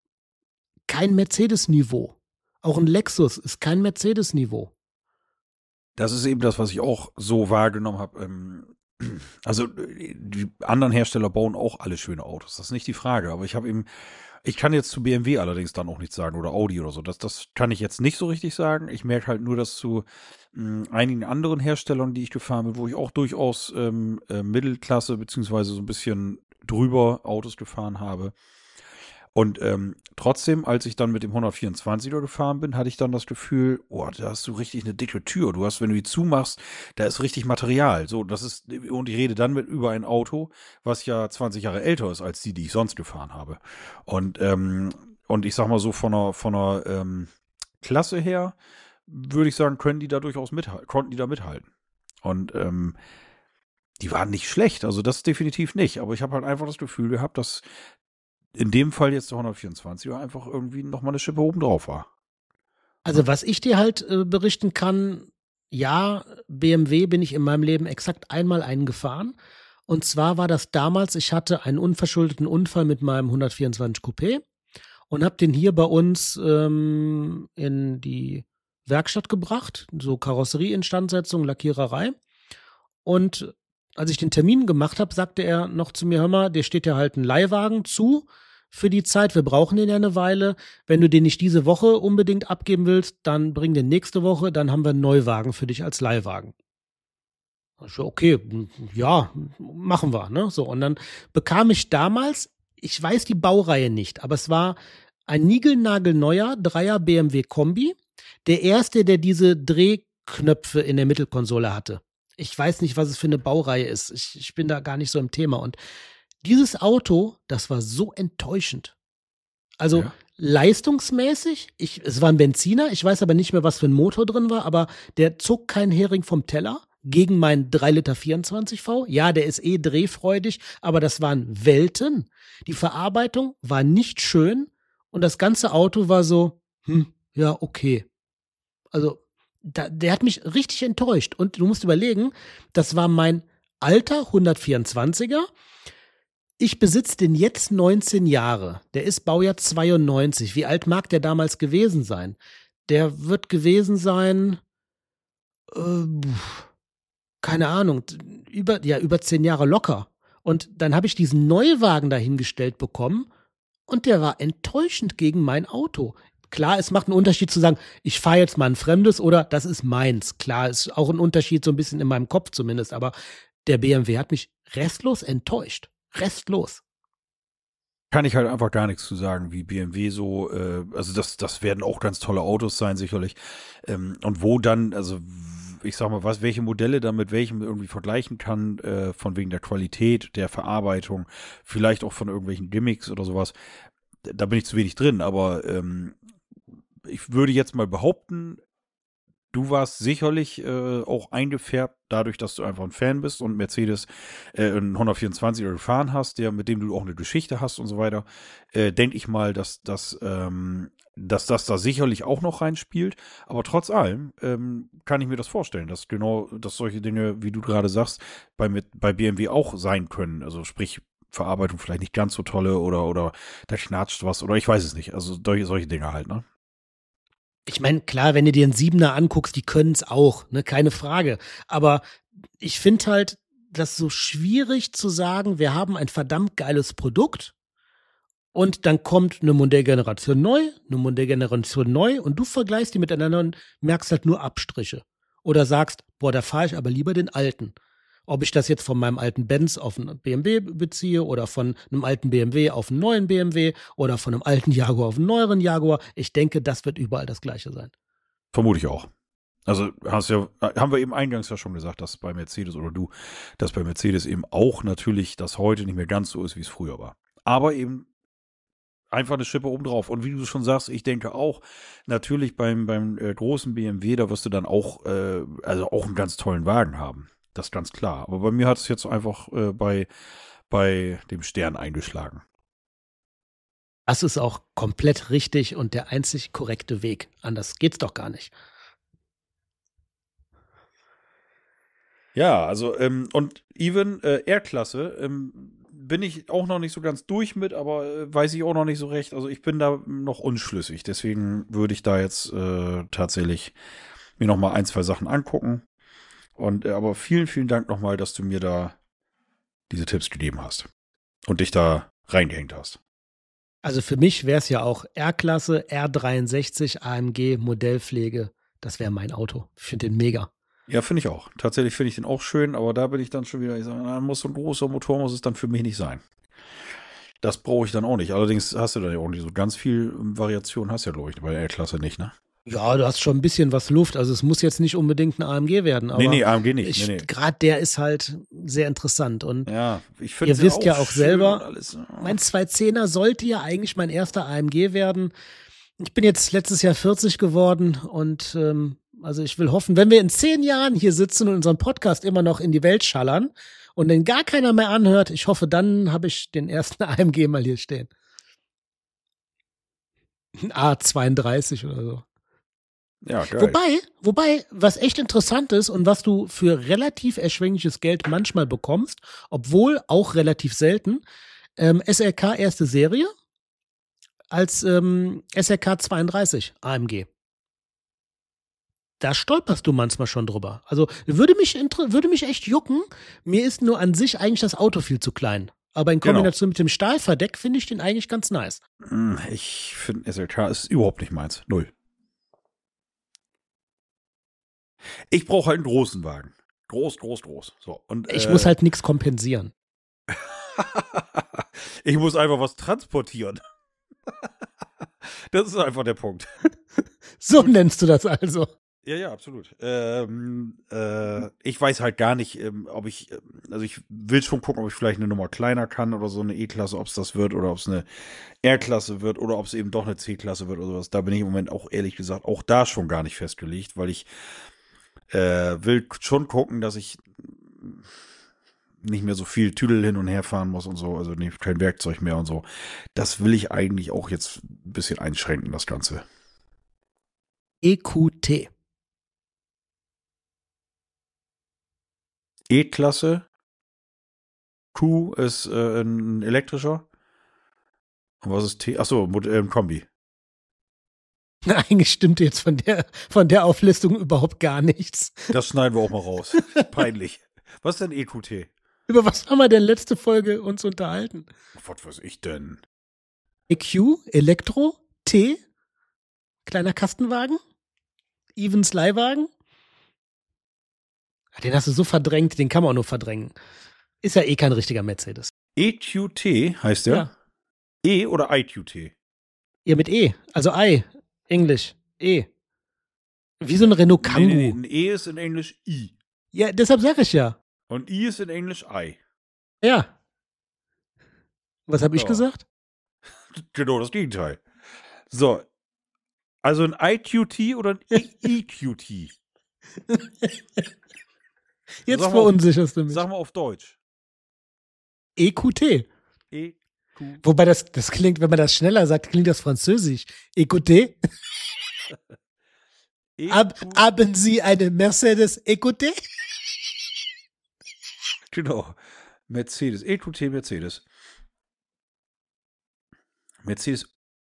kein Mercedes-Niveau. Auch ein Lexus ist kein Mercedes-Niveau. Das ist eben das, was ich auch so wahrgenommen habe. Also die anderen Hersteller bauen auch alle schöne Autos, das ist nicht die Frage. Aber ich kann jetzt zu BMW allerdings dann auch nichts sagen oder Audi oder so. Das kann ich jetzt nicht so richtig sagen. Ich merke halt nur, dass zu einigen anderen Herstellern, die ich gefahren bin, wo ich auch durchaus Mittelklasse beziehungsweise so ein bisschen drüber Autos gefahren habe. Und trotzdem, als ich dann mit dem 124er gefahren bin, hatte ich dann das Gefühl, oh, da hast du richtig eine dicke Tür. Du hast, wenn du die zumachst, da ist richtig Material. So, und ich rede dann über ein Auto, was ja 20 Jahre älter ist als die ich sonst gefahren habe. Und ich sag mal so von einer Klasse her, würde ich sagen, konnten die da mithalten. Und die waren nicht schlecht, also das definitiv nicht. Aber ich habe halt einfach das Gefühl gehabt, dass in dem Fall jetzt der 124er einfach irgendwie nochmal eine Schippe oben drauf war. Also was ich dir halt berichten kann, ja, BMW bin ich in meinem Leben exakt einmal eingefahren. Und zwar war das damals, ich hatte einen unverschuldeten Unfall mit meinem 124 Coupé und habe den hier bei uns in die Werkstatt gebracht, so Karosserieinstandsetzung, Lackiererei. Und als ich den Termin gemacht habe, sagte er noch zu mir, hör mal, dir steht ja halt ein Leihwagen zu für die Zeit, wir brauchen den ja eine Weile. Wenn du den nicht diese Woche unbedingt abgeben willst, dann bring den nächste Woche, dann haben wir einen Neuwagen für dich als Leihwagen. Ich, okay, ja, machen wir, ne? So, und dann bekam ich damals, ich weiß die Baureihe nicht, aber es war ein niegelnagelneuer 3er BMW Kombi, der erste, der diese Drehknöpfe in der Mittelkonsole hatte. Ich weiß nicht, was es für eine Baureihe ist. Ich bin da gar nicht so im Thema. Und dieses Auto, das war so enttäuschend. Also ja. Leistungsmäßig, es war ein Benziner, ich weiß aber nicht mehr, was für ein Motor drin war, aber der zog keinen Hering vom Teller gegen meinen 3 Liter 24V. Ja, der ist drehfreudig, aber das waren Welten. Die Verarbeitung war nicht schön und das ganze Auto war so, ja, okay. Also der hat mich richtig enttäuscht. Und du musst überlegen, das war mein alter 124er. Ich besitze den jetzt 19 Jahre. Der ist Baujahr 92. Wie alt mag der damals gewesen sein? Der wird gewesen sein, keine Ahnung, über 10 Jahre locker. Und dann habe ich diesen Neuwagen dahingestellt bekommen und der war enttäuschend gegen mein Auto. Klar, es macht einen Unterschied zu sagen, ich fahre jetzt mal ein fremdes oder das ist meins. Klar, ist auch ein Unterschied so ein bisschen in meinem Kopf zumindest, aber der BMW hat mich restlos enttäuscht. Restlos. Kann ich halt einfach gar nichts zu sagen, wie BMW so, also das werden auch ganz tolle Autos sein, sicherlich. Und wo dann, also ich sag mal, welche Modelle da mit welchem irgendwie vergleichen kann, von wegen der Qualität, der Verarbeitung, vielleicht auch von irgendwelchen Gimmicks oder sowas. Da bin ich zu wenig drin, aber ich würde jetzt mal behaupten, du warst sicherlich auch eingefärbt, dadurch, dass du einfach ein Fan bist und Mercedes einen 124er gefahren hast, mit dem du auch eine Geschichte hast und so weiter. Denke ich mal, dass das da sicherlich auch noch reinspielt. Aber trotz allem kann ich mir das vorstellen, dass solche Dinge, wie du gerade sagst, bei BMW auch sein können. Also sprich, Verarbeitung vielleicht nicht ganz so tolle oder da knatscht was oder ich weiß es nicht. Also solche Dinge halt, ne? Ich meine, klar, wenn du dir einen Siebener anguckst, die können es auch, ne, keine Frage. Aber ich finde halt das so schwierig zu sagen, wir haben ein verdammt geiles Produkt und dann kommt eine Modellgeneration neu und du vergleichst die miteinander und merkst halt nur Abstriche. Oder sagst, boah, da fahre ich aber lieber den alten. Ob ich das jetzt von meinem alten Benz auf einen BMW beziehe oder von einem alten BMW auf einen neuen BMW oder von einem alten Jaguar auf einen neueren Jaguar. Ich denke, das wird überall das Gleiche sein. Vermute ich auch. Also haben wir eben eingangs ja schon gesagt, dass bei Mercedes dass bei Mercedes eben auch natürlich das heute nicht mehr ganz so ist, wie es früher war. Aber eben einfach eine Schippe obendrauf. Und wie du schon sagst, ich denke auch, natürlich beim großen BMW, da wirst du dann auch, also auch einen ganz tollen Wagen haben. Das ist ganz klar. Aber bei mir hat es jetzt einfach bei dem Stern eingeschlagen. Das ist auch komplett richtig und der einzig korrekte Weg. Anders geht's doch gar nicht. Ja, also und even R-Klasse bin ich auch noch nicht so ganz durch mit, aber weiß ich auch noch nicht so recht. Also ich bin da noch unschlüssig. Deswegen würde ich da jetzt tatsächlich mir noch mal 1, 2 Sachen angucken. Und aber vielen, vielen Dank nochmal, dass du mir da diese Tipps gegeben hast und dich da reingehängt hast. Also für mich wäre es ja auch R-Klasse, R63, AMG, Modellpflege. Das wäre mein Auto. Ich finde den mega. Ja, finde ich auch. Tatsächlich finde ich den auch schön, aber da bin ich dann schon wieder, ich sage, so ein großer Motor muss es dann für mich nicht sein. Das brauche ich dann auch nicht. Allerdings hast du da ja auch nicht so ganz viel Variation, hast ja, glaube ich, bei der R-Klasse nicht, ne? Ja, du hast schon ein bisschen was Luft. Also es muss jetzt nicht unbedingt ein AMG werden. Aber nee, AMG nicht. Nee. Gerade der ist halt sehr interessant. Und ja, ich finde ihr wisst ja auch selber, alles. mein 210er sollte ja eigentlich mein erster AMG werden. Ich bin jetzt letztes Jahr 40 geworden und also ich will hoffen, wenn wir in 10 Jahren hier sitzen und unseren Podcast immer noch in die Welt schallern und den gar keiner mehr anhört, ich hoffe, dann habe ich den ersten AMG mal hier stehen. Ein A32 oder so. Ja, geil. Wobei, was echt interessant ist und was du für relativ erschwingliches Geld manchmal bekommst, obwohl auch relativ selten, SRK erste Serie als SRK 32 AMG. Da stolperst du manchmal schon drüber. Also würde mich echt jucken. Mir ist nur an sich eigentlich das Auto viel zu klein. Aber in Kombination mit dem Stahlverdeck finde ich den eigentlich ganz nice. Ich finde SRK ist überhaupt nicht meins. Null. Ich brauche halt einen großen Wagen. Groß. So, und, ich muss halt nichts kompensieren. Ich muss einfach was transportieren. Das ist einfach der Punkt. So nennst du das also. Ja, absolut. Ich weiß halt gar nicht, ob ich, also ich will schon gucken, ob ich vielleicht eine Nummer kleiner kann oder so eine E-Klasse, ob es das wird oder ob es eine R-Klasse wird oder ob es eben doch eine C-Klasse wird oder sowas. Da bin ich im Moment auch ehrlich gesagt auch da schon gar nicht festgelegt, weil ich will schon gucken, dass ich nicht mehr so viel Tüdel hin und her fahren muss und so, also kein Werkzeug mehr und so. Das will ich eigentlich auch jetzt ein bisschen einschränken, das Ganze. EQT. E-Klasse. Q ist ein elektrischer. Und was ist T? Achso, Kombi. Eigentlich stimmt jetzt von der Auflistung überhaupt gar nichts. Das schneiden wir auch mal raus. Peinlich. Was ist denn EQT? Über was haben wir denn letzte Folge uns unterhalten? Was weiß ich denn? EQ, Elektro, T, kleiner Kastenwagen, Evans Leihwagen. Den hast du so verdrängt, den kann man auch nur verdrängen. Ist ja eh kein richtiger Mercedes. EQT heißt der? Ja. E oder IQT? Ja, mit E, also I, Englisch, E. Wie so ein Renault Kangoo. Nee, ein E ist in Englisch I. Ja, deshalb sage ich ja. Und I ist in Englisch I. Ja. Was habe ich Ja. gesagt? Genau das Gegenteil. So. Also ein IQT oder ein EQT? Jetzt Sag mal verunsicherst du mich. Sag mal auf Deutsch. EQT. EQT. Wobei das klingt, wenn man das schneller sagt, klingt das französisch. EQT. Haben Sie eine Mercedes EQT? Genau. Mercedes. EQT Mercedes. Mercedes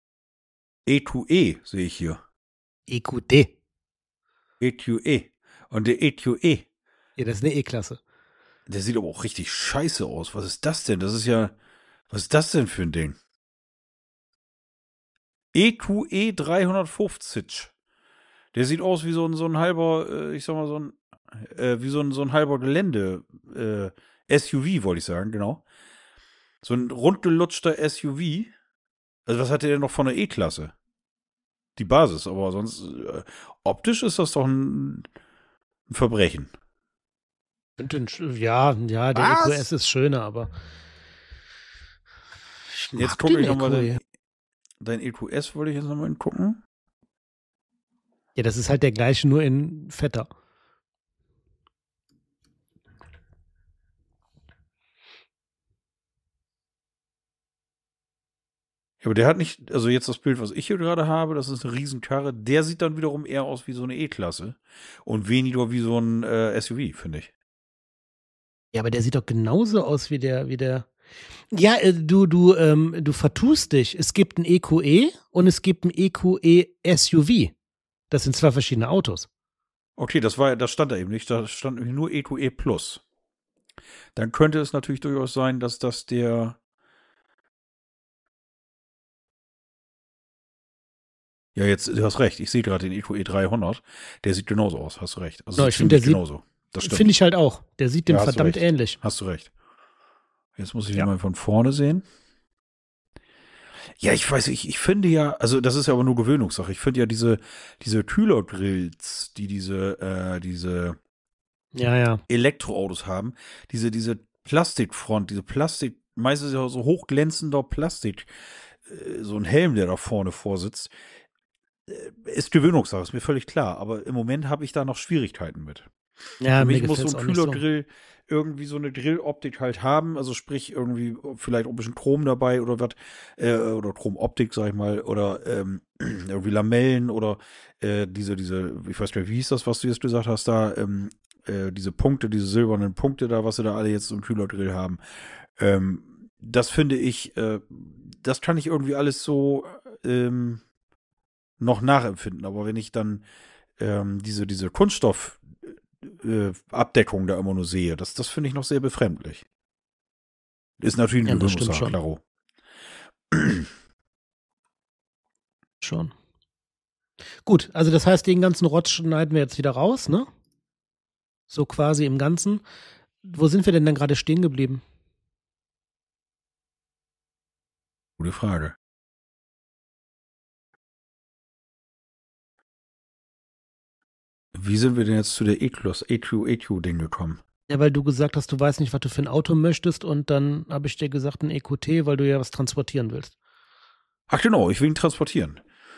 E2E sehe ich hier. EQT. EQE. Und der EQE, Ja, das ist eine E-Klasse. der sieht aber auch richtig scheiße aus. Was ist das denn? Das ist ja, was ist das denn für ein Ding? EQE 350. Der sieht aus wie so ein halber, ich sag mal wie so ein halber Gelände, SUV wollte ich sagen, genau. So ein rundgelutschter SUV. Also was hat der denn noch von der E-Klasse? Die Basis, aber sonst optisch ist das doch ein Verbrechen. Ja, der Was? EQS ist schöner, aber ich Jetzt mag gucke den ich nochmal EQE. dein EQS, wollte ich jetzt nochmal gucken. Ja, das ist halt der gleiche, nur in fetter. Ja, aber der hat nicht, also jetzt das Bild, was ich hier gerade habe, das ist eine Riesenkarre, der sieht dann wiederum eher aus wie so eine E-Klasse und weniger wie so ein SUV, finde ich. Ja, aber der sieht doch genauso aus wie der. Ja, du vertust dich. Es gibt ein EQE und es gibt ein EQE SUV. Das sind zwei verschiedene Autos. Okay, das stand da eben nicht, da stand nämlich nur EQE Plus. Dann könnte es natürlich durchaus sein, dass das der. Ja, jetzt, du hast recht, ich sehe gerade den EQE 300, der sieht genauso aus, hast du recht. Also Ja, sieht ich finde, der ziemlich sieht, genauso. Das stimmt. finde ich halt auch. Der sieht dem Ja, hast du verdammt recht. ähnlich. Hast du recht. Jetzt muss ich Ja. den mal von vorne sehen. Ja, ich weiß, ich finde ja, also das ist ja aber nur Gewöhnungssache. Ich finde ja diese Kühlergrills, diese Ja. Elektroautos haben, diese Plastikfront, meistens ja so hochglänzender Plastik, so ein Helm, der da vorne vorsitzt, ist Gewöhnungssache, ist mir völlig klar. Aber im Moment habe ich da noch Schwierigkeiten mit. Ja, Für mir mich muss so gefällt's ein auch nicht so. Kühlergrill irgendwie so eine Grilloptik halt haben, also sprich irgendwie vielleicht auch ein bisschen Chrom dabei oder was, oder Chromoptik, sag ich mal, oder irgendwie Lamellen oder diese, ich weiß gar nicht, wie hieß das, was du jetzt gesagt hast, da, diese Punkte, diese silbernen Punkte da, was sie da alle jetzt im Kühlergrill haben. Das finde ich, das kann ich irgendwie alles so noch nachempfinden, aber wenn ich dann diese Kunststoff Abdeckung da immer nur sehe. Das finde ich noch sehr befremdlich. Ist natürlich eine Ja, das stimmt Gewöhnungssache, schon. klaro. Schon. Gut, also das heißt, den ganzen Rotz schneiden wir jetzt wieder raus, ne? So quasi im Ganzen. Wo sind wir denn dann gerade stehen geblieben? Gute Frage. Wie sind wir denn jetzt zu der EQ-Ding gekommen? Ja, weil du gesagt hast, du weißt nicht, was du für ein Auto möchtest und dann habe ich dir gesagt, ein EQT, weil du ja was transportieren willst. Ach genau, ich will ihn transportieren.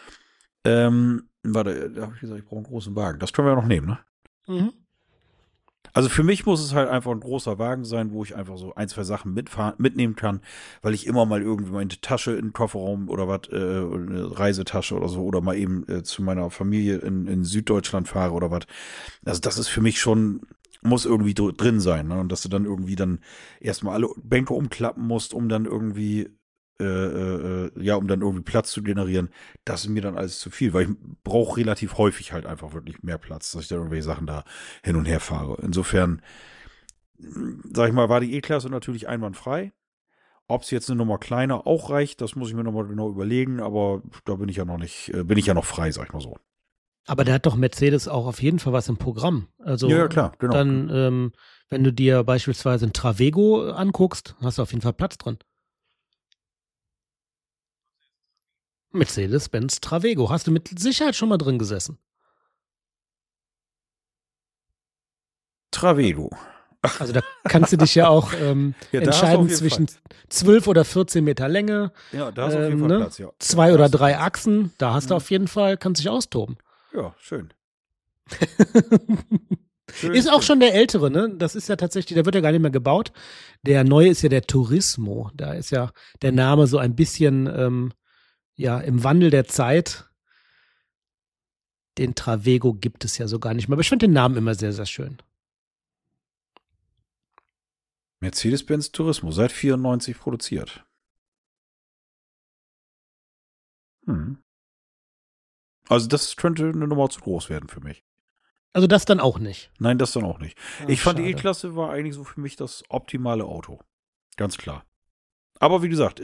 Warte, da habe ich gesagt, ich brauche einen großen Wagen. Das können wir ja noch nehmen, ne? Mhm. Also für mich muss es halt einfach ein großer Wagen sein, wo ich einfach so ein, zwei Sachen mitnehmen kann, weil ich immer mal irgendwie meine Tasche in den Kofferraum oder was, eine Reisetasche oder so, oder mal eben zu meiner Familie in Süddeutschland fahre oder was. Also das ist für mich schon, muss irgendwie drin sein, ne? Und dass du dann irgendwie dann erstmal alle Bänke umklappen musst, um dann irgendwie um dann irgendwie Platz zu generieren, das ist mir dann alles zu viel, weil ich brauche relativ häufig halt einfach wirklich mehr Platz, dass ich da irgendwelche Sachen da hin und her fahre. Insofern, sag ich mal, war die E-Klasse natürlich einwandfrei. Ob es jetzt eine Nummer kleiner auch reicht, das muss ich mir nochmal genau überlegen, aber da bin ich ja noch nicht, bin ich ja noch frei, sag ich mal so. Aber der hat doch Mercedes auch auf jeden Fall was im Programm. Also Ja, klar, genau. Dann, wenn du dir beispielsweise ein Travego anguckst, hast du auf jeden Fall Platz drin. Mercedes-Benz Travego. Hast du mit Sicherheit schon mal drin gesessen? Travego. Also da kannst du dich ja auch Ja, da hast du entscheiden auf jeden zwischen 12 oder 14 Meter Länge, Ja, da hast du auf jeden Fall ne? Platz, ja. 2 Da oder hast du 3 Platz. Achsen, da hast du auf jeden Fall, kannst dich austoben. Ja, schön. Ist auch schon der ältere, ne? Das ist ja tatsächlich, der wird ja gar nicht mehr gebaut. Der neue ist ja der Turismo. Da ist ja der Name so ein bisschen ja im Wandel der Zeit. Den Travego gibt es ja so gar nicht mehr. Aber ich finde den Namen immer sehr, sehr schön. Mercedes-Benz Turismo, seit 94 produziert. Also das könnte eine Nummer zu groß werden für mich. Also das dann auch nicht. Nein, das dann auch nicht. Ach, Ich fand die schade. E-Klasse war eigentlich so für mich das optimale Auto. Ganz klar. Aber wie gesagt,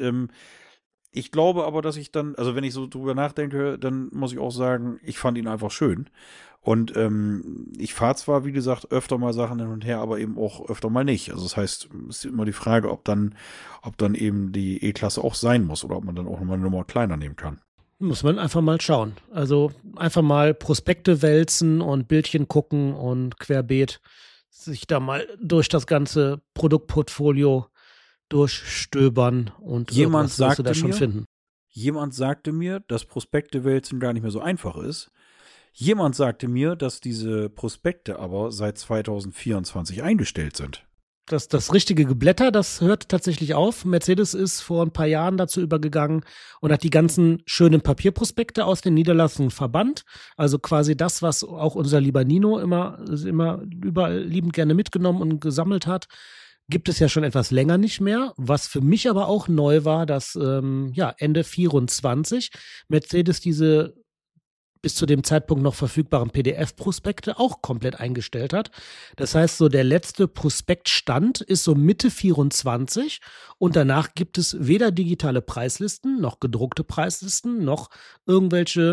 ich glaube aber, dass ich dann, also wenn ich so drüber nachdenke, dann muss ich auch sagen, ich fand ihn einfach schön. Und ich fahre zwar, wie gesagt, öfter mal Sachen hin und her, aber eben auch öfter mal nicht. Also das heißt, es ist immer die Frage, ob dann eben die E-Klasse auch sein muss oder ob man dann auch nochmal eine Nummer kleiner nehmen kann. Muss man einfach mal schauen. Also einfach mal Prospekte wälzen und Bildchen gucken und querbeet sich da mal durch das ganze Produktportfolio durchstöbern und Jemand irgendwas wirst du da sagte schon mir, finden. Jemand sagte mir, dass Prospekte wälzen gar nicht mehr so einfach ist. Jemand sagte mir, dass diese Prospekte aber seit 2024 eingestellt sind. Das richtige Geblätter, das hört tatsächlich auf. Mercedes ist vor ein paar Jahren dazu übergegangen und hat die ganzen schönen Papierprospekte aus den Niederlassungen verbannt. Also quasi das, was auch unser lieber Nino immer überall liebend gerne mitgenommen und gesammelt hat, gibt es ja schon etwas länger nicht mehr. Was für mich aber auch neu war, dass Ende 24 Mercedes diese bis zu dem Zeitpunkt noch verfügbaren PDF-Prospekte auch komplett eingestellt hat. Das heißt, so der letzte Prospektstand ist so Mitte 24 und danach gibt es weder digitale Preislisten, noch gedruckte Preislisten, noch irgendwelche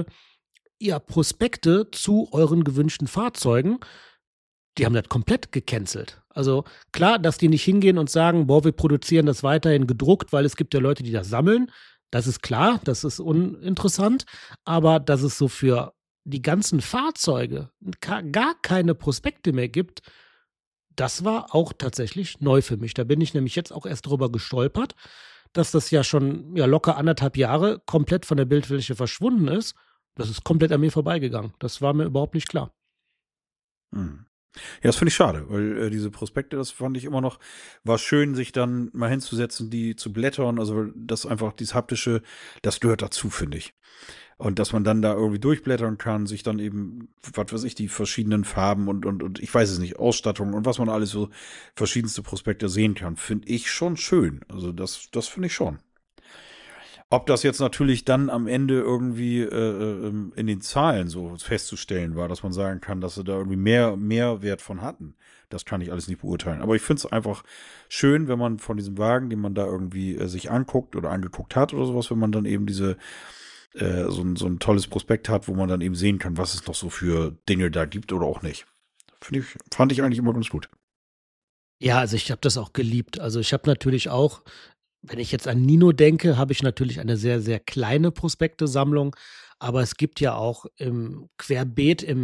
Prospekte zu euren gewünschten Fahrzeugen. Die haben das komplett gecancelt. Also klar, dass die nicht hingehen und sagen, boah, wir produzieren das weiterhin gedruckt, weil es gibt ja Leute, die das sammeln. Das ist klar, das ist uninteressant, aber dass es so für die ganzen Fahrzeuge gar keine Prospekte mehr gibt, das war auch tatsächlich neu für mich. Da bin ich nämlich jetzt auch erst drüber gestolpert, dass das ja schon locker 1,5 Jahre komplett von der Bildfläche verschwunden ist. Das ist komplett an mir vorbeigegangen. Das war mir überhaupt nicht klar. Hm. Ja, das finde ich schade, weil diese Prospekte, das fand ich immer noch, war schön, sich dann mal hinzusetzen, die zu blättern, also das einfach, dieses haptische, das gehört dazu, finde ich. Und dass man dann da irgendwie durchblättern kann, sich dann eben, was weiß ich, die verschiedenen Farben und ich weiß es nicht, Ausstattung und was man alles so verschiedenste Prospekte sehen kann, finde ich schon schön. Also das finde ich schon. Ob das jetzt natürlich dann am Ende irgendwie in den Zahlen so festzustellen war, dass man sagen kann, dass sie da irgendwie mehr Wert von hatten, das kann ich alles nicht beurteilen. Aber ich finde es einfach schön, wenn man von diesem Wagen, den man da irgendwie sich anguckt oder angeguckt hat oder sowas, wenn man dann eben diese so ein tolles Prospekt hat, wo man dann eben sehen kann, was es noch so für Dinge da gibt oder auch nicht. Fand ich eigentlich immer ganz gut. Ja, also ich habe das auch geliebt. Also ich habe natürlich auch, wenn ich jetzt an Nino denke, habe ich natürlich eine sehr, sehr kleine Prospektesammlung. Aber es gibt ja auch im Querbeet im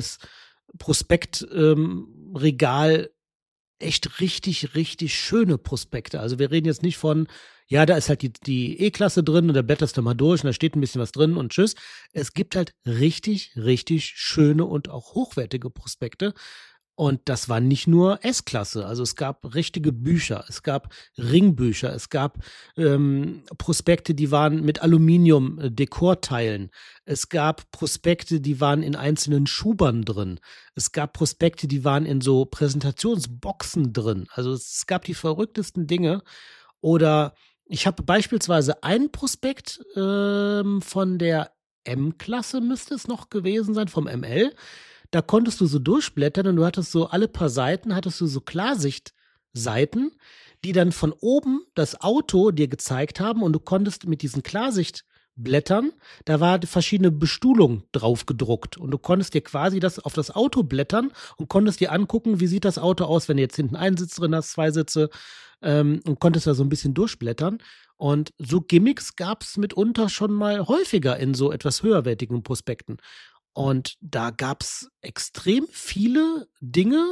Mercedes-Prospektregal echt richtig, richtig schöne Prospekte. Also wir reden jetzt nicht von, ja, da ist halt die E-Klasse drin und da blätterst du mal durch und da steht ein bisschen was drin und tschüss. Es gibt halt richtig, richtig schöne und auch hochwertige Prospekte. Und das war nicht nur S-Klasse, also es gab richtige Bücher, es gab Ringbücher, es gab Prospekte, die waren mit Aluminium-Dekorteilen, es gab Prospekte, die waren in einzelnen Schubern drin, es gab Prospekte, die waren in so Präsentationsboxen drin, also es gab die verrücktesten Dinge. Oder ich habe beispielsweise einen Prospekt von der M-Klasse, müsste es noch gewesen sein, vom ML. Da konntest du so durchblättern und du hattest so alle paar Seiten, hattest du so Klarsichtseiten, die dann von oben das Auto dir gezeigt haben und du konntest mit diesen Klarsichtblättern, da war verschiedene Bestuhlung drauf gedruckt und du konntest dir quasi das auf das Auto blättern und konntest dir angucken, wie sieht das Auto aus, wenn du jetzt hinten einen Sitz drin hast, 2 Sitze und konntest da so ein bisschen durchblättern. Und so Gimmicks gab es mitunter schon mal häufiger in so etwas höherwertigen Prospekten. Und da gab es extrem viele Dinge,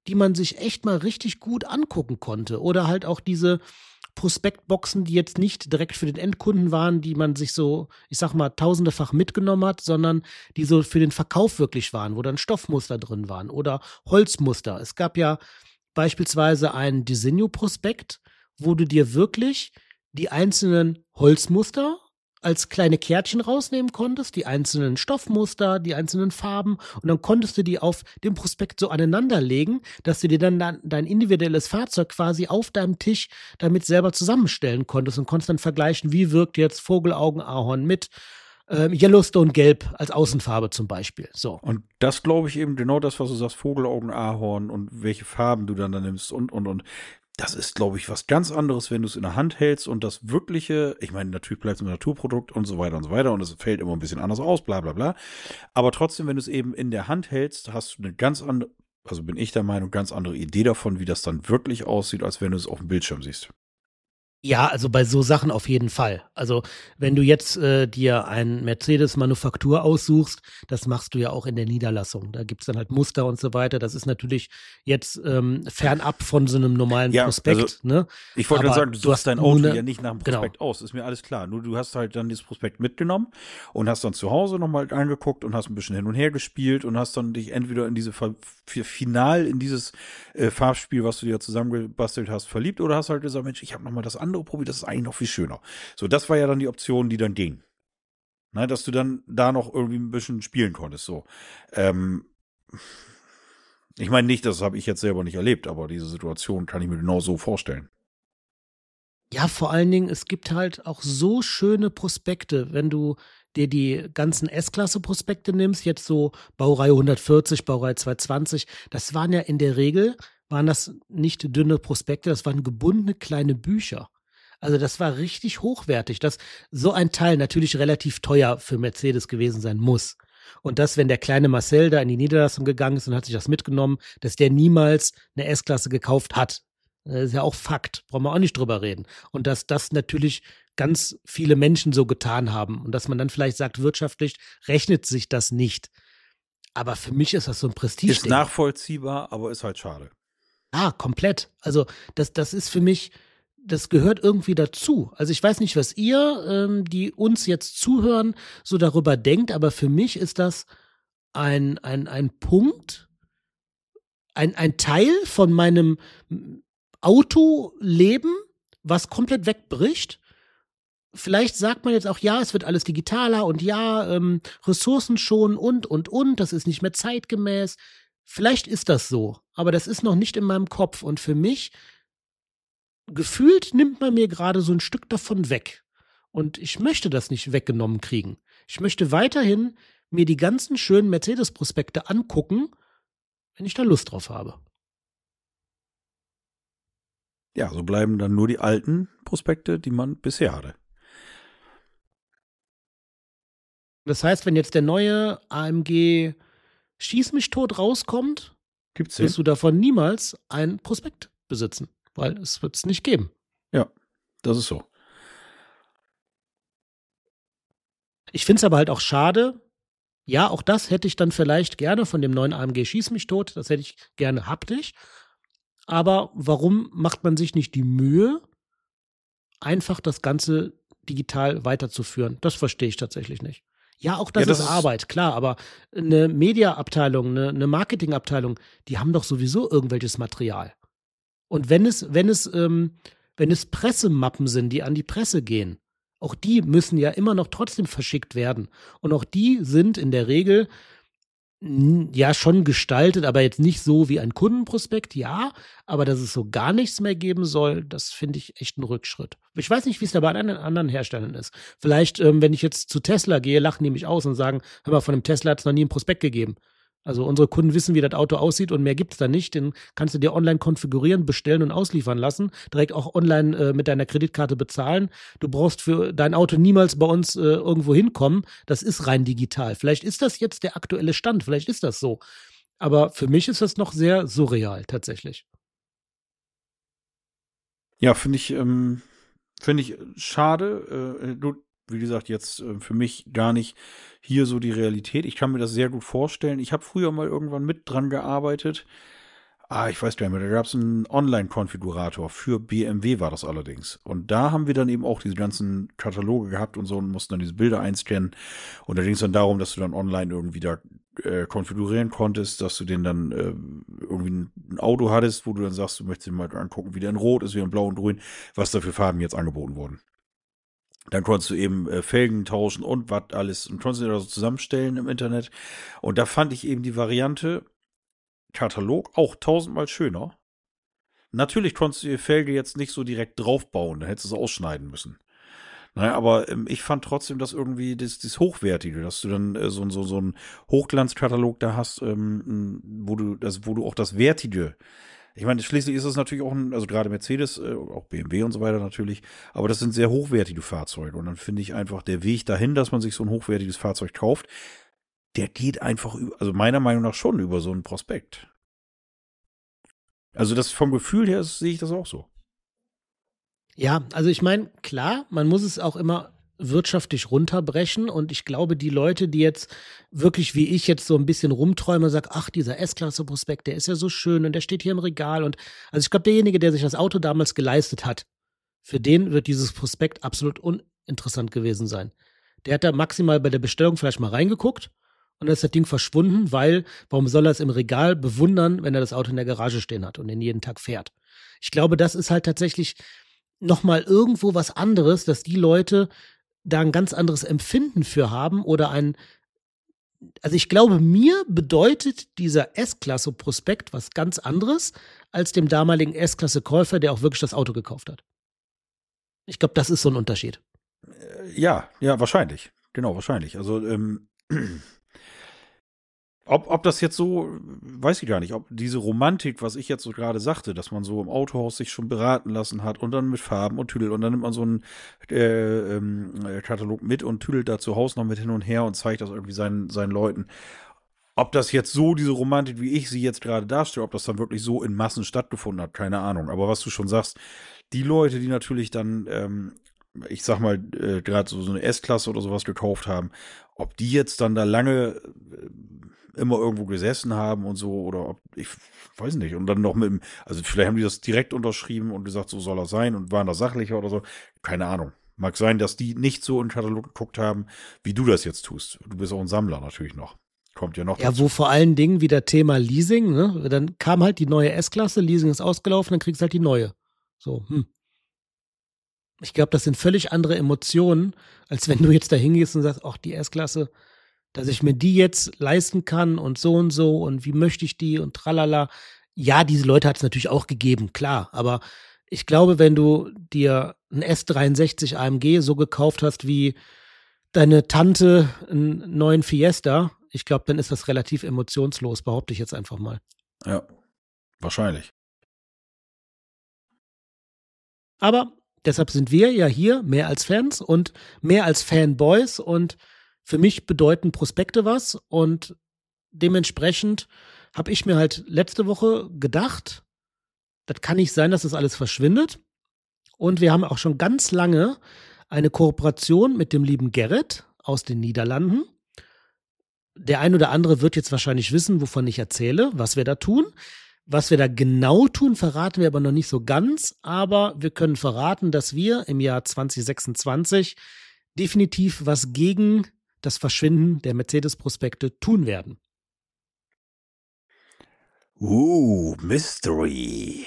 die man sich echt mal richtig gut angucken konnte. Oder halt auch diese Prospektboxen, die jetzt nicht direkt für den Endkunden waren, die man sich so, ich sag mal, tausendefach mitgenommen hat, sondern die so für den Verkauf wirklich waren, wo dann Stoffmuster drin waren oder Holzmuster. Es gab ja beispielsweise einen Desenio-Prospekt, wo du dir wirklich die einzelnen Holzmuster als kleine Kärtchen rausnehmen konntest, die einzelnen Stoffmuster, die einzelnen Farben und dann konntest du die auf dem Prospekt so aneinander legen, dass du dir dann dein individuelles Fahrzeug quasi auf deinem Tisch damit selber zusammenstellen konntest und konntest dann vergleichen, wie wirkt jetzt Vogelaugen-Ahorn mit Yellowstone Gelb als Außenfarbe zum Beispiel. So. Und das glaube ich eben genau das, was du sagst, Vogelaugen, Ahorn und welche Farben du dann nimmst und. Das ist, glaube ich, was ganz anderes, wenn du es in der Hand hältst und das wirkliche, ich meine, natürlich bleibt es ein Naturprodukt und so weiter und es fällt immer ein bisschen anders aus, bla bla bla. Aber trotzdem, wenn du es eben in der Hand hältst, hast du eine ganz andere, also bin ich der Meinung, ganz andere Idee davon, wie das dann wirklich aussieht, als wenn du es auf dem Bildschirm siehst. Ja, also bei so Sachen auf jeden Fall. Also wenn du jetzt dir ein Mercedes-Manufaktur aussuchst, das machst du ja auch in der Niederlassung. Da gibt's dann halt Muster und so weiter. Das ist natürlich jetzt fernab von so einem normalen Prospekt. Also, ne? ich wollte gerade sagen, du suchst dein Auto ja nicht nach dem Prospekt aus, ist mir alles klar. Nur du hast halt dann dieses Prospekt mitgenommen und hast dann zu Hause nochmal angeguckt und hast ein bisschen hin und her gespielt und hast dann dich entweder in diese in dieses Farbspiel, was du dir zusammengebastelt hast, verliebt oder hast halt gesagt, Mensch, ich habe nochmal das andere probiert, das ist eigentlich noch viel schöner. So, das war ja dann die Option, die dann ging. Na, dass du dann da noch irgendwie ein bisschen spielen konntest. So. Ich meine nicht, das habe ich jetzt selber nicht erlebt, aber diese Situation kann ich mir genau so vorstellen. Ja, vor allen Dingen, es gibt halt auch so schöne Prospekte, wenn du dir die ganzen S-Klasse-Prospekte nimmst, jetzt so Baureihe 140, Baureihe 220, das waren ja in der Regel, waren das nicht dünne Prospekte, das waren gebundene kleine Bücher. Also das war richtig hochwertig, dass so ein Teil natürlich relativ teuer für Mercedes gewesen sein muss. Und dass, wenn der kleine Marcel da in die Niederlassung gegangen ist und hat sich das mitgenommen, dass der niemals eine S-Klasse gekauft hat. Das ist ja auch Fakt, brauchen wir auch nicht drüber reden. Und dass das natürlich ganz viele Menschen so getan haben und dass man dann vielleicht sagt, wirtschaftlich rechnet sich das nicht. Aber für mich ist das so ein Prestige. Ist nachvollziehbar, aber ist halt schade. Ah, komplett. Also das ist für mich, das gehört irgendwie dazu. Also ich weiß nicht, was ihr, die uns jetzt zuhören, so darüber denkt, aber für mich ist das ein Punkt, ein Teil von meinem Autoleben, was komplett wegbricht. Vielleicht sagt man jetzt auch, ja, es wird alles digitaler und ja, Ressourcen schonen und, das ist nicht mehr zeitgemäß. Vielleicht ist das so, aber das ist noch nicht in meinem Kopf und für mich gefühlt nimmt man mir gerade so ein Stück davon weg. Und ich möchte das nicht weggenommen kriegen. Ich möchte weiterhin mir die ganzen schönen Mercedes-Prospekte angucken, wenn ich da Lust drauf habe. Ja, so bleiben dann nur die alten Prospekte, die man bisher hatte. Das heißt, wenn jetzt der neue AMG Schieß mich tot rauskommt, wirst du davon niemals ein Prospekt besitzen, weil es wird es nicht geben. Ja, das ist so. Ich finde es aber halt auch schade. Ja, auch das hätte ich dann vielleicht gerne von dem neuen AMG Schieß mich tot. Das hätte ich gerne haptisch. Aber warum macht man sich nicht die Mühe, einfach das Ganze digital weiterzuführen? Das verstehe ich tatsächlich nicht. Ja, auch das ist Arbeit, klar, aber eine Media-Abteilung, eine Marketing-Abteilung, die haben doch sowieso irgendwelches Material. Und wenn es Pressemappen sind, die an die Presse gehen, auch die müssen ja immer noch trotzdem verschickt werden. Und auch die sind in der Regel ja schon gestaltet, aber jetzt nicht so wie ein Kundenprospekt, ja, aber dass es so gar nichts mehr geben soll, das finde ich echt ein Rückschritt. Ich weiß nicht, wie es da bei anderen Herstellern ist. Vielleicht, wenn ich jetzt zu Tesla gehe, lachen die mich aus und sagen, hör mal, von dem Tesla hat es noch nie ein Prospekt gegeben. Also unsere Kunden wissen, wie das Auto aussieht und mehr gibt es da nicht. Den kannst du dir online konfigurieren, bestellen und ausliefern lassen. Direkt auch online mit deiner Kreditkarte bezahlen. Du brauchst für dein Auto niemals bei uns irgendwo hinkommen. Das ist rein digital. Vielleicht ist das jetzt der aktuelle Stand. Vielleicht ist das so. Aber für mich ist das noch sehr surreal tatsächlich. Ja, finde ich schade. Wie gesagt, jetzt für mich gar nicht hier so die Realität. Ich kann mir das sehr gut vorstellen. Ich habe früher mal irgendwann mit dran gearbeitet, Ich weiß gar nicht mehr, da gab es einen Online-Konfigurator für BMW war das allerdings. Und da haben wir dann eben auch diese ganzen Kataloge gehabt und so und mussten dann diese Bilder einscannen. Und da ging es dann darum, dass du dann online irgendwie da konfigurieren konntest, dass du den dann irgendwie ein Auto hattest, wo du dann sagst, du möchtest dir mal angucken, wie der in Rot ist, wie in Blau und Grün, was da für Farben jetzt angeboten wurden. Dann konntest du eben Felgen tauschen und was alles und konntest du da so zusammenstellen im Internet. Und da fand ich eben die Variante Katalog auch tausendmal schöner. Natürlich konntest du die Felge jetzt nicht so direkt draufbauen, dann hättest du es ausschneiden müssen. Naja, aber ich fand trotzdem das irgendwie das Hochwertige, dass du dann so einen Hochglanzkatalog da hast, wo du auch das Wertige. Ich meine, schließlich ist es natürlich auch also gerade Mercedes, auch BMW und so weiter natürlich, aber das sind sehr hochwertige Fahrzeuge. Und dann finde ich einfach der Weg dahin, dass man sich so ein hochwertiges Fahrzeug kauft, der geht einfach, also meiner Meinung nach schon über so einen Prospekt. Also das vom Gefühl her sehe ich das auch so. Ja, also ich meine, klar, man muss es auch immer wirtschaftlich runterbrechen und ich glaube, die Leute, die jetzt wirklich wie ich jetzt so ein bisschen rumträumen und sagen, ach, dieser S-Klasse-Prospekt, der ist ja so schön und der steht hier im Regal und also ich glaube, derjenige, der sich das Auto damals geleistet hat, für den wird dieses Prospekt absolut uninteressant gewesen sein. Der hat da maximal bei der Bestellung vielleicht mal reingeguckt und dann ist das Ding verschwunden, weil warum soll er es im Regal bewundern, wenn er das Auto in der Garage stehen hat und den jeden Tag fährt? Ich glaube, das ist halt tatsächlich nochmal irgendwo was anderes, dass die Leute da ein ganz anderes Empfinden für haben oder also ich glaube, mir bedeutet dieser S-Klasse-Prospekt was ganz anderes als dem damaligen S-Klasse-Käufer, der auch wirklich das Auto gekauft hat. Ich glaube, das ist so ein Unterschied. Ja, wahrscheinlich. Genau, wahrscheinlich. Also, ob das jetzt so, weiß ich gar nicht, ob diese Romantik, was ich jetzt so gerade sagte, dass man so im Autohaus sich schon beraten lassen hat und dann mit Farben und tüdelt und dann nimmt man so einen Katalog mit und tüdelt da zu Hause noch mit hin und her und zeigt das irgendwie seinen Leuten. Ob das jetzt so diese Romantik, wie ich sie jetzt gerade darstelle, ob das dann wirklich so in Massen stattgefunden hat, keine Ahnung. Aber was du schon sagst, die Leute, die natürlich dann, ich sag mal, gerade so eine S-Klasse oder sowas gekauft haben, ob die jetzt dann da lange immer irgendwo gesessen haben und so, oder ob, ich weiß nicht, und dann noch also vielleicht haben die das direkt unterschrieben und gesagt, so soll er sein und waren da sachlicher oder so, keine Ahnung. Mag sein, dass die nicht so in den Katalog geguckt haben, wie du das jetzt tust. Du bist auch ein Sammler natürlich noch. Kommt ja noch Ja, dazu. wo vor allen Dingen wieder Thema Leasing, ne? Dann kam halt die neue S-Klasse, Leasing ist ausgelaufen, dann kriegst du halt die neue. So, Ich glaube, das sind völlig andere Emotionen, als wenn du jetzt da hingehst und sagst, ach, die S-Klasse, dass ich mir die jetzt leisten kann und wie möchte ich die und tralala. Ja, diese Leute hat es natürlich auch gegeben, klar. Aber ich glaube, wenn du dir ein S63 AMG so gekauft hast wie deine Tante einen neuen Fiesta, ich glaube, dann ist das relativ emotionslos, behaupte ich jetzt einfach mal. Ja, wahrscheinlich. Aber deshalb sind wir ja hier mehr als Fans und mehr als Fanboys und für mich bedeuten Prospekte was und dementsprechend habe ich mir halt letzte Woche gedacht, das kann nicht sein, dass das alles verschwindet. Und wir haben auch schon ganz lange eine Kooperation mit dem lieben Gerrit aus den Niederlanden. Der ein oder andere wird jetzt wahrscheinlich wissen, wovon ich erzähle, was wir da tun. Was wir da genau tun, verraten wir aber noch nicht so ganz. Aber wir können verraten, dass wir im Jahr 2026 definitiv was gegen das Verschwinden der Mercedes-Prospekte tun werden. Mystery.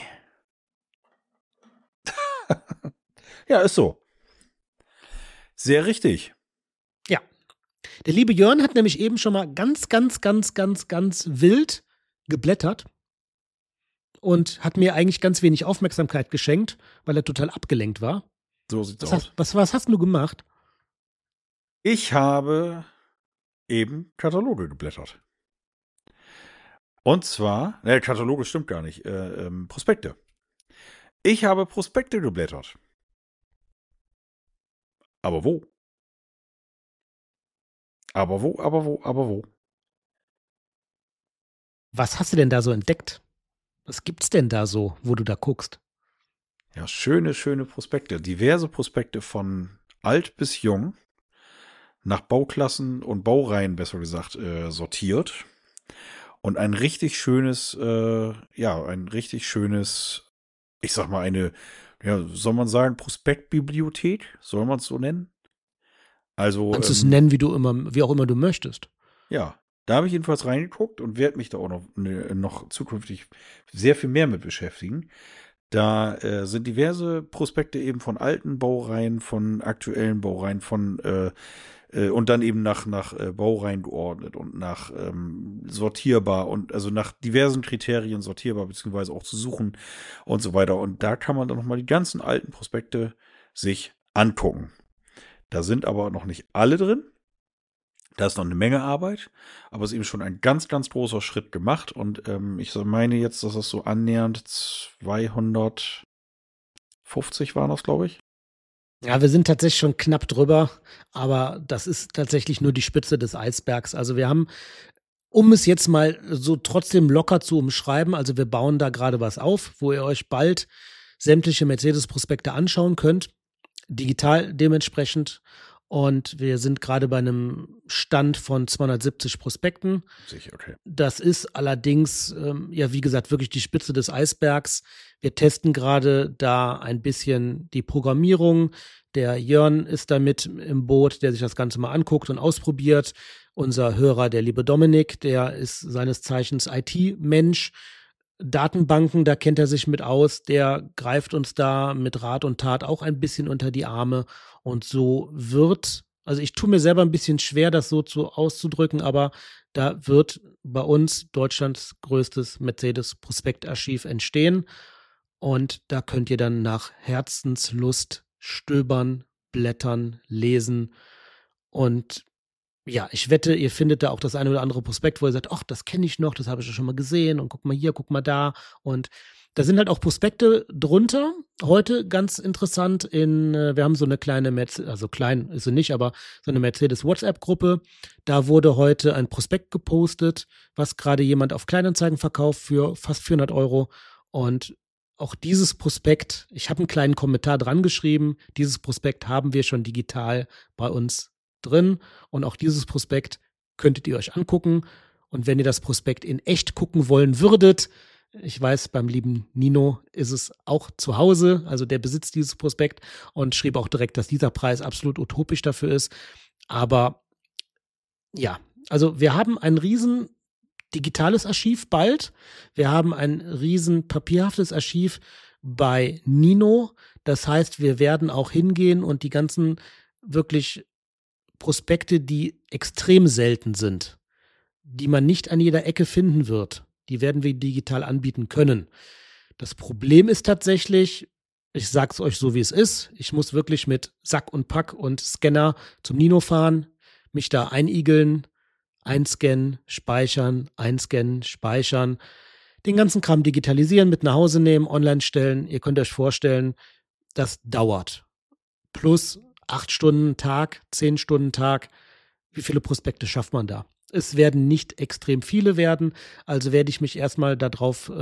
Ja, ist so. Sehr richtig. Ja. Der liebe Jörn hat nämlich eben schon mal ganz wild geblättert und hat mir eigentlich ganz wenig Aufmerksamkeit geschenkt, weil er total abgelenkt war. So sieht's aus. Was hast du gemacht? Ich habe eben Kataloge geblättert. Und zwar, Kataloge stimmt gar nicht, Prospekte. Ich habe Prospekte geblättert. Aber wo? Aber wo? Was hast du denn da so entdeckt? Was gibt's denn da so, wo du da guckst? Ja, schöne Prospekte. Diverse Prospekte von alt bis jung. Nach Bauklassen und Baureihen, besser gesagt, sortiert. Und ein richtig schönes, ich sag mal, soll man sagen, Prospektbibliothek? Soll man es so nennen? Also, Kannst es nennen, wie auch immer du möchtest. ja, da habe ich jedenfalls reingeguckt und werde mich da auch noch zukünftig sehr viel mehr mit beschäftigen. Da sind diverse Prospekte eben von alten Baureihen, von aktuellen Baureihen, und dann eben nach Baureihen geordnet und nach sortierbar und also nach diversen Kriterien sortierbar beziehungsweise auch zu suchen und so weiter. Und da kann man dann nochmal die ganzen alten Prospekte sich angucken. Da sind aber noch nicht alle drin. Da ist noch eine Menge Arbeit, aber es ist eben schon ein ganz, ganz großer Schritt gemacht. Und ich meine jetzt, dass das so annähernd 250 waren das, glaube ich. Ja, wir sind tatsächlich schon knapp drüber, aber das ist tatsächlich nur die Spitze des Eisbergs. Also wir haben, um es jetzt mal so trotzdem locker zu umschreiben, also wir bauen da gerade was auf, wo ihr euch bald sämtliche Mercedes-Prospekte anschauen könnt, digital dementsprechend. Und wir sind gerade bei einem Stand von 270 Prospekten. Sicher, okay. Das ist allerdings, ja, wie gesagt, wirklich die Spitze des Eisbergs. Wir testen gerade da ein bisschen die Programmierung. Der Jörn ist da mit im Boot, der sich das Ganze mal anguckt und ausprobiert. Unser Hörer, der liebe Dominik, der ist seines Zeichens IT-Mensch. Datenbanken, da kennt er sich mit aus. Der greift uns da mit Rat und Tat auch ein bisschen unter die Arme. Und so also ich tue mir selber ein bisschen schwer, das so auszudrücken, aber da wird bei uns Deutschlands größtes Mercedes-Prospektarchiv entstehen. Und da könnt ihr dann nach Herzenslust stöbern, blättern, lesen. Und ja, ich wette, ihr findet da auch das eine oder andere Prospekt, wo ihr sagt, ach, das kenne ich noch, das habe ich ja schon mal gesehen und guck mal hier, guck mal da. Und da sind halt auch Prospekte drunter. Heute ganz interessant wir haben so eine kleine also klein ist sie nicht, aber so eine Mercedes-WhatsApp-Gruppe. Da wurde heute ein Prospekt gepostet, was gerade jemand auf Kleinanzeigen verkauft für fast 400 Euro. Und auch dieses Prospekt, ich habe einen kleinen Kommentar dran geschrieben, dieses Prospekt haben wir schon digital bei uns drin. Und auch dieses Prospekt könntet ihr euch angucken. Und wenn ihr das Prospekt in echt gucken wollen würdet, ich weiß, beim lieben Nino ist es auch zu Hause, also der besitzt dieses Prospekt und schrieb auch direkt, dass dieser Preis absolut utopisch dafür ist. Aber ja, also wir haben ein riesen digitales Archiv bald. Wir haben ein riesen papierhaftes Archiv bei Nino. Das heißt, wir werden auch hingehen und die ganzen wirklich Prospekte, die extrem selten sind, die man nicht an jeder Ecke finden wird, die werden wir digital anbieten können. Das Problem ist tatsächlich, ich sag's euch so, wie es ist, ich muss wirklich mit Sack und Pack und Scanner zum Nino fahren, mich da einigeln, einscannen, speichern, den ganzen Kram digitalisieren, mit nach Hause nehmen, online stellen. Ihr könnt euch vorstellen, das dauert. Plus 8 Stunden Tag, 10 Stunden Tag. Wie viele Prospekte schafft man da? Es werden nicht extrem viele werden, also werde ich mich erstmal darauf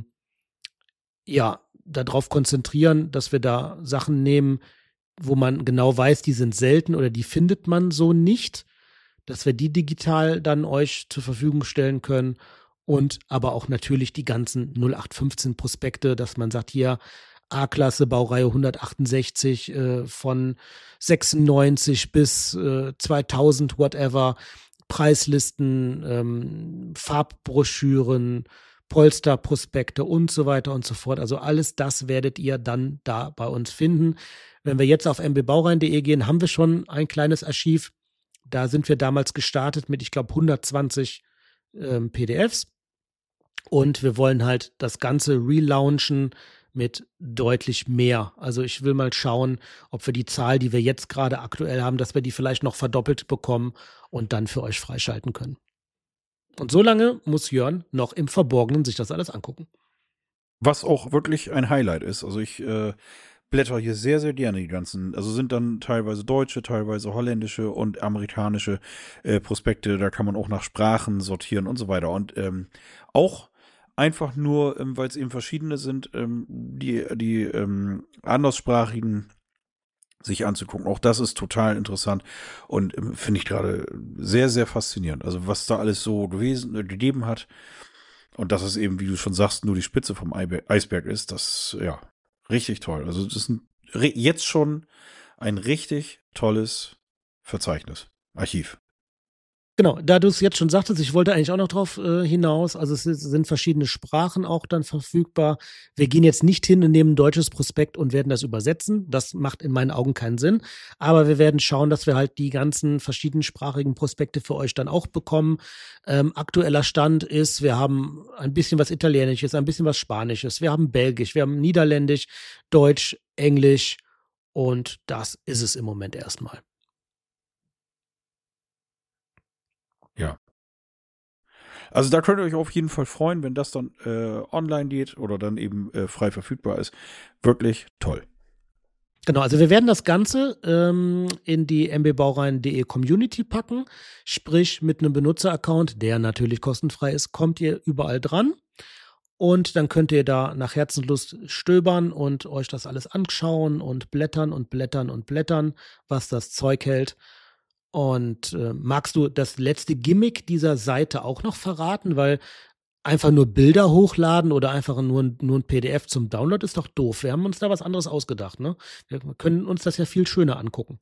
konzentrieren, dass wir da Sachen nehmen, wo man genau weiß, die sind selten oder die findet man so nicht, dass wir die digital dann euch zur Verfügung stellen können und aber auch natürlich die ganzen 0815 Prospekte, dass man sagt, hier A-Klasse, Baureihe 168 von 96 bis 2000, whatever, Preislisten, Farbbroschüren, Polsterprospekte und so weiter und so fort. Also alles das werdet ihr dann da bei uns finden. Wenn wir jetzt auf mbaurein.de gehen, haben wir schon ein kleines Archiv. Da sind wir damals gestartet mit, ich glaube, 120 PDFs. Und wir wollen halt das Ganze relaunchen mit deutlich mehr. Also ich will mal schauen, ob wir die Zahl, die wir jetzt gerade aktuell haben, dass wir die vielleicht noch verdoppelt bekommen und dann für euch freischalten können. Und so lange muss Jörn noch im Verborgenen sich das alles angucken. Was auch wirklich ein Highlight ist. Also ich blätter hier sehr, sehr gerne die ganzen, also sind dann teilweise deutsche, teilweise holländische und amerikanische Prospekte. Da kann man auch nach Sprachen sortieren und so weiter. Und auch einfach nur, weil es eben verschiedene sind, die anderssprachigen sich anzugucken. Auch das ist total interessant und finde ich gerade sehr, sehr faszinierend. Also was da alles so gegeben hat und dass es eben, wie du schon sagst, nur die Spitze vom Eisberg ist, das, ja, richtig toll. Also das ist jetzt schon ein richtig tolles Verzeichnis, Archiv. Genau, da du es jetzt schon sagtest, ich wollte eigentlich auch noch drauf hinaus, also sind verschiedene Sprachen auch dann verfügbar. Wir gehen jetzt nicht hin und nehmen ein deutsches Prospekt und werden das übersetzen. Das macht in meinen Augen keinen Sinn. Aber wir werden schauen, dass wir halt die ganzen verschiedensprachigen Prospekte für euch dann auch bekommen. Aktueller Stand ist, wir haben ein bisschen was Italienisches, ein bisschen was Spanisches, wir haben Belgisch, wir haben Niederländisch, Deutsch, Englisch und das ist es im Moment erstmal. Ja. Also da könnt ihr euch auf jeden Fall freuen, wenn das dann online geht oder dann eben frei verfügbar ist. Wirklich toll. Genau, also wir werden das Ganze in die mbaureihen.de Community packen, sprich mit einem Benutzeraccount, der natürlich kostenfrei ist, kommt ihr überall dran und dann könnt ihr da nach Herzenslust stöbern und euch das alles anschauen und blättern und blättern und blättern, was das Zeug hält. Und magst du das letzte Gimmick dieser Seite auch noch verraten? Weil einfach nur Bilder hochladen oder einfach nur ein PDF zum Download ist doch doof. Wir haben uns da was anderes ausgedacht, ne? Wir können uns das ja viel schöner angucken.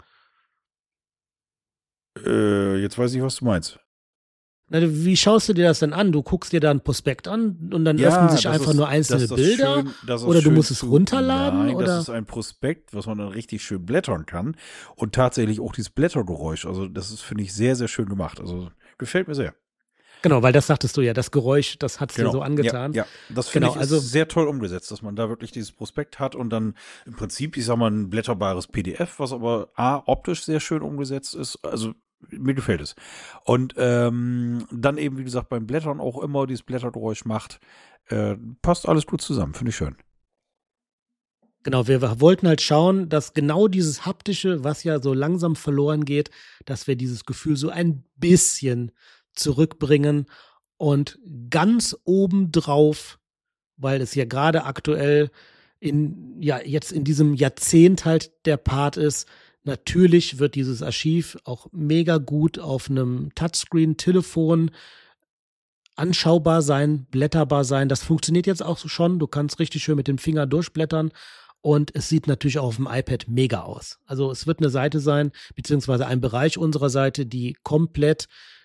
Jetzt weiß ich, was du meinst. Na, wie schaust du dir das denn an? Du guckst dir da ein Prospekt an und dann öffnen sich einfach nur einzelne Bilder? Oder du musst es runterladen? Nein, oder? das ist ein Prospekt, was man dann richtig schön blättern kann. Und tatsächlich auch dieses Blättergeräusch. Also das ist, finde ich, sehr, sehr schön gemacht. Also gefällt mir sehr. Genau, weil das sagtest du ja, das Geräusch, das hat es dir so angetan. Ja, das finde ich ist sehr toll umgesetzt, dass man da wirklich dieses Prospekt hat und dann im Prinzip, ich sag mal, ein blätterbares PDF, was aber optisch sehr schön umgesetzt ist. Also mir gefällt es. Und dann eben, wie gesagt, beim Blättern auch immer dieses Blättergeräusch macht. Passt alles gut zusammen, finde ich schön. Genau, wir wollten halt schauen, dass genau dieses Haptische, was ja so langsam verloren geht, dass wir dieses Gefühl so ein bisschen zurückbringen und ganz obendrauf, weil es ja gerade aktuell jetzt in diesem Jahrzehnt halt der Part ist, natürlich wird dieses Archiv auch mega gut auf einem Touchscreen-Telefon anschaubar sein, blätterbar sein. Das funktioniert jetzt auch schon. Du kannst richtig schön mit dem Finger durchblättern. Und es sieht natürlich auch auf dem iPad mega aus. Also es wird eine Seite sein, beziehungsweise ein Bereich unserer Seite, die komplett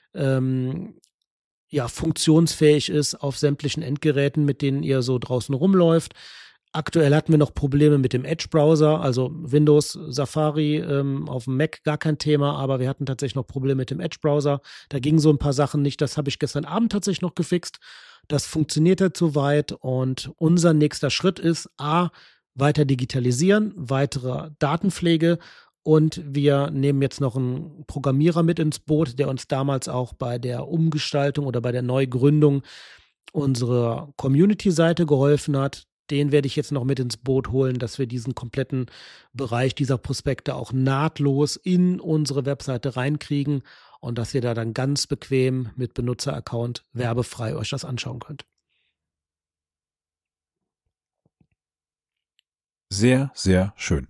funktionsfähig ist auf sämtlichen Endgeräten, mit denen ihr so draußen rumläuft. Aktuell hatten wir noch Probleme mit dem Edge-Browser, also Windows, Safari auf dem Mac gar kein Thema, aber wir hatten tatsächlich noch Probleme mit dem Edge-Browser. Da gingen so ein paar Sachen nicht, das habe ich gestern Abend tatsächlich noch gefixt. Das funktioniert jetzt soweit und unser nächster Schritt ist weiter digitalisieren, weitere Datenpflege und wir nehmen jetzt noch einen Programmierer mit ins Boot, der uns damals auch bei der Umgestaltung oder bei der Neugründung unserer Community-Seite geholfen hat. Den werde ich jetzt noch mit ins Boot holen, dass wir diesen kompletten Bereich dieser Prospekte auch nahtlos in unsere Webseite reinkriegen und dass ihr da dann ganz bequem mit Benutzeraccount werbefrei euch das anschauen könnt. Sehr, sehr schön.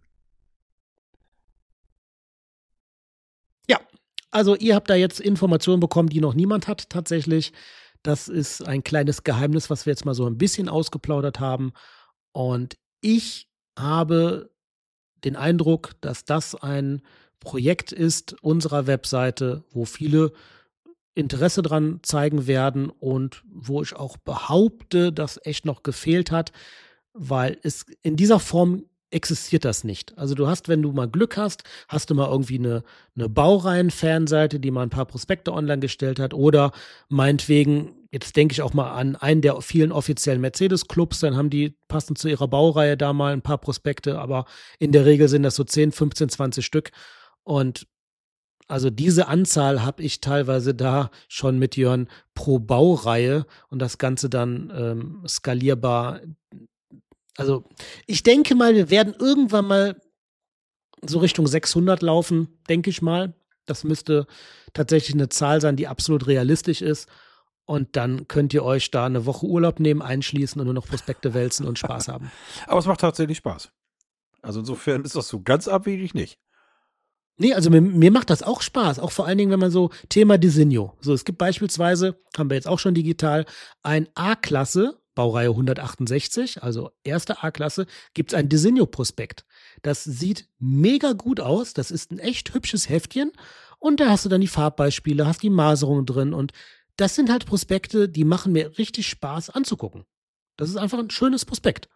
Ja, also ihr habt da jetzt Informationen bekommen, die noch niemand hat tatsächlich. Das ist ein kleines Geheimnis, was wir jetzt mal so ein bisschen ausgeplaudert haben. Und ich habe den Eindruck, dass das ein Projekt ist unserer Webseite, wo viele Interesse dran zeigen werden und wo ich auch behaupte, dass echt noch gefehlt hat, weil es in dieser Form existiert das nicht. Also du hast, wenn du mal Glück hast, hast du mal irgendwie eine Baureihen-Fanseite, die mal ein paar Prospekte online gestellt hat oder meinetwegen, jetzt denke ich auch mal an einen der vielen offiziellen Mercedes-Clubs, dann haben die passend zu ihrer Baureihe da mal ein paar Prospekte, aber in der Regel sind das so 10, 15, 20 Stück und also diese Anzahl habe ich teilweise da schon mit Jörn pro Baureihe und das Ganze dann skalierbar. Also ich denke mal, wir werden irgendwann mal so Richtung 600 laufen, denke ich mal. Das müsste tatsächlich eine Zahl sein, die absolut realistisch ist. Und dann könnt ihr euch da eine Woche Urlaub nehmen, einschließen und nur noch Prospekte wälzen und Spaß haben. Aber es macht tatsächlich Spaß. Also insofern ist das so ganz abwegig nicht. Nee, also mir macht das auch Spaß, auch vor allen Dingen, wenn man so Thema Designo. So, es gibt beispielsweise, haben wir jetzt auch schon digital, ein A-Klasse, Baureihe 168, also erste A-Klasse, gibt's ein Designo-Prospekt. Das sieht mega gut aus, das ist ein echt hübsches Heftchen und da hast du dann die Farbbeispiele, hast die Maserung drin und das sind halt Prospekte, die machen mir richtig Spaß anzugucken. Das ist einfach ein schönes Prospekt.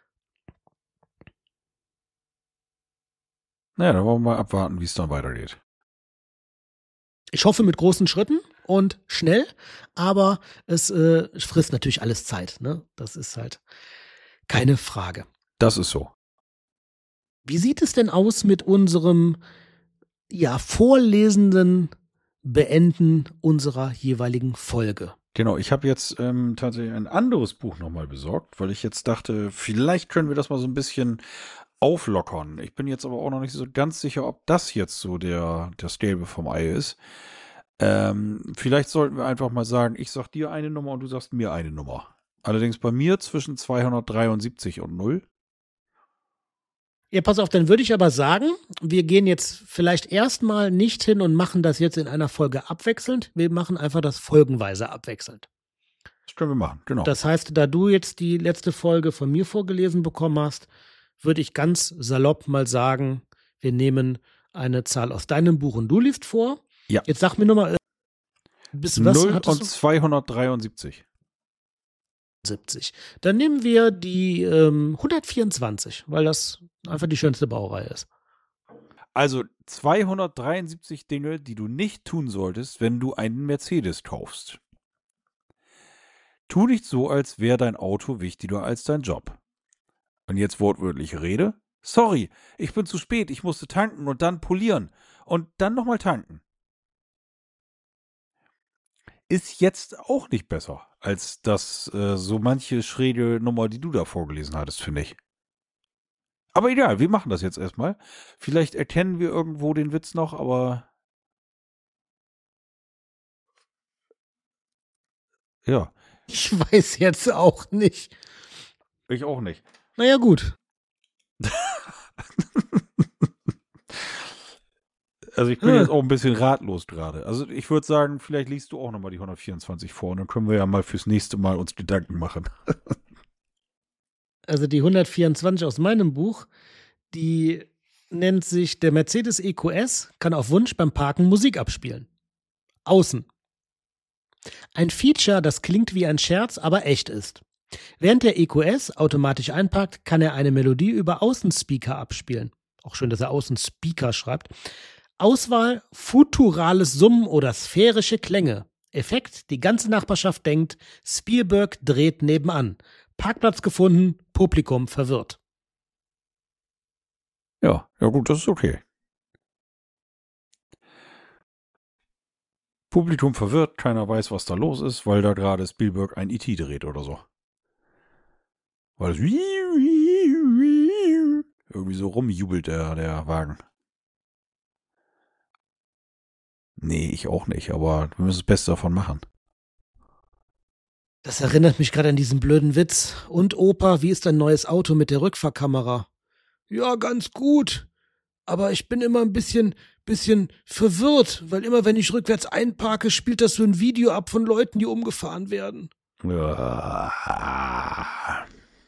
Naja, dann wollen wir mal abwarten, wie es dann weitergeht. Ich hoffe mit großen Schritten und schnell, aber es frisst natürlich alles Zeit. Ne? Das ist halt keine Frage. Das ist so. Wie sieht es denn aus mit unserem vorlesenden Beenden unserer jeweiligen Folge? Genau, ich habe jetzt tatsächlich ein anderes Buch nochmal besorgt, weil ich jetzt dachte, vielleicht können wir das mal so ein bisschen auflockern. Ich bin jetzt aber auch noch nicht so ganz sicher, ob das jetzt so der Gelbe vom Ei ist. Vielleicht sollten wir einfach mal sagen, ich sag dir eine Nummer und du sagst mir eine Nummer. Allerdings bei mir zwischen 273 und 0. Ja, pass auf, dann würde ich aber sagen, wir gehen jetzt vielleicht erstmal nicht hin und machen das jetzt in einer Folge abwechselnd. Wir machen einfach das folgenweise abwechselnd. Das können wir machen, genau. Das heißt, da du jetzt die letzte Folge von mir vorgelesen bekommen hast, würde ich ganz salopp mal sagen, wir nehmen eine Zahl aus deinem Buch und du liest vor. Ja. Jetzt sag mir nochmal, bis was 0 hattest und 273. 70. Dann nehmen wir die 124, weil das einfach die schönste Baureihe ist. Also 273 Dinge, die du nicht tun solltest, wenn du einen Mercedes kaufst. Tu nicht so, als wäre dein Auto wichtiger als dein Job. Und jetzt wortwörtliche Rede. Sorry, ich bin zu spät, ich musste tanken und dann polieren und dann nochmal tanken. Ist jetzt auch nicht besser als das so manche schräge Nummer, die du da vorgelesen hattest, finde ich. Aber egal, wir machen das jetzt erstmal. Vielleicht erkennen wir irgendwo den Witz noch, aber ja. Ich weiß jetzt auch nicht. Ich auch nicht. Naja, gut. Also ich bin jetzt auch ein bisschen ratlos gerade. Also ich würde sagen, vielleicht liest du auch nochmal die 124 vor und dann können wir ja mal fürs nächste Mal uns Gedanken machen. Also die 124 aus meinem Buch, die nennt sich der Mercedes EQS, kann auf Wunsch beim Parken Musik abspielen. Außen. Ein Feature, das klingt wie ein Scherz, aber echt ist. Während der EQS automatisch einparkt, kann er eine Melodie über Außenspeaker abspielen. Auch schön, dass er Außenspeaker schreibt. Auswahl, futurales Summen oder sphärische Klänge. Effekt, die ganze Nachbarschaft denkt, Spielberg dreht nebenan. Parkplatz gefunden, Publikum verwirrt. Ja gut, das ist okay. Publikum verwirrt, keiner weiß, was da los ist, weil da gerade Spielberg ein E.T. dreht oder so. Weil es irgendwie so rumjubelt der Wagen. Nee, ich auch nicht, aber wir müssen das Beste davon machen. Das erinnert mich gerade an diesen blöden Witz. Und Opa, wie ist dein neues Auto mit der Rückfahrkamera? Ja, ganz gut. Aber ich bin immer ein bisschen verwirrt, weil immer wenn ich rückwärts einparke, spielt das so ein Video ab von Leuten, die umgefahren werden. Ja.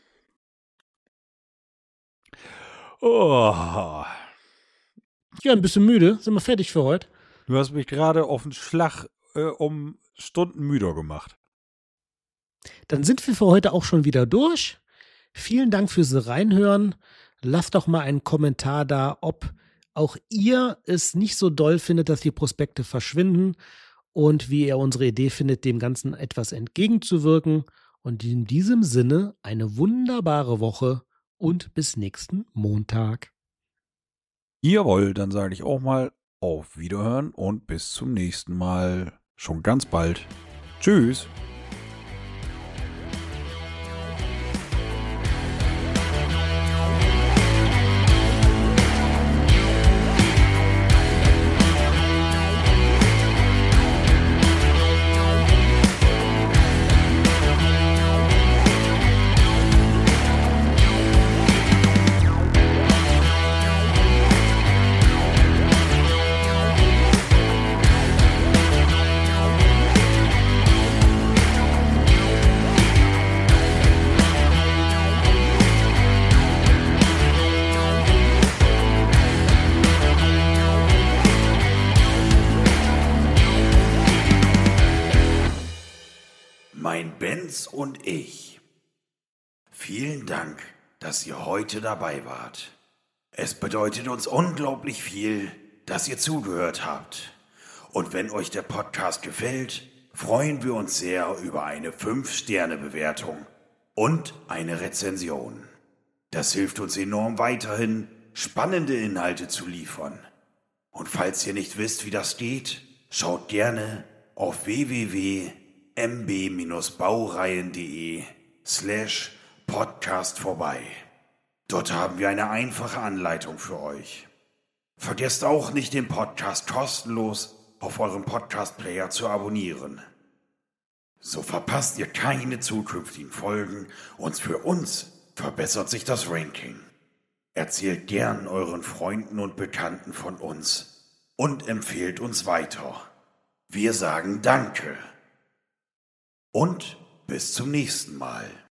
Oh. Ja, ein bisschen müde. Sind wir fertig für heute? Du hast mich gerade auf den Schlag um Stunden müder gemacht. Dann sind wir für heute auch schon wieder durch. Vielen Dank fürs Reinhören. Lasst doch mal einen Kommentar da, ob auch ihr es nicht so doll findet, dass die Prospekte verschwinden und wie ihr unsere Idee findet, dem Ganzen etwas entgegenzuwirken. Und in diesem Sinne eine wunderbare Woche und bis nächsten Montag. Jawohl, dann sage ich auch mal auf Wiederhören und bis zum nächsten Mal. Schon ganz bald. Tschüss. Benz und ich. Vielen Dank, dass ihr heute dabei wart. Es bedeutet uns unglaublich viel, dass ihr zugehört habt. Und wenn euch der Podcast gefällt, freuen wir uns sehr über eine 5-Sterne-Bewertung und eine Rezension. Das hilft uns enorm weiterhin, spannende Inhalte zu liefern. Und falls ihr nicht wisst, wie das geht, schaut gerne auf www.mb-baureihen.de/podcast vorbei. Dort haben wir eine einfache Anleitung für euch. Vergesst auch nicht, den Podcast kostenlos auf eurem Podcast-Player zu abonnieren. So verpasst ihr keine zukünftigen Folgen und für uns verbessert sich das Ranking. Erzählt gern euren Freunden und Bekannten von uns und empfehlt uns weiter. Wir sagen Danke und bis zum nächsten Mal.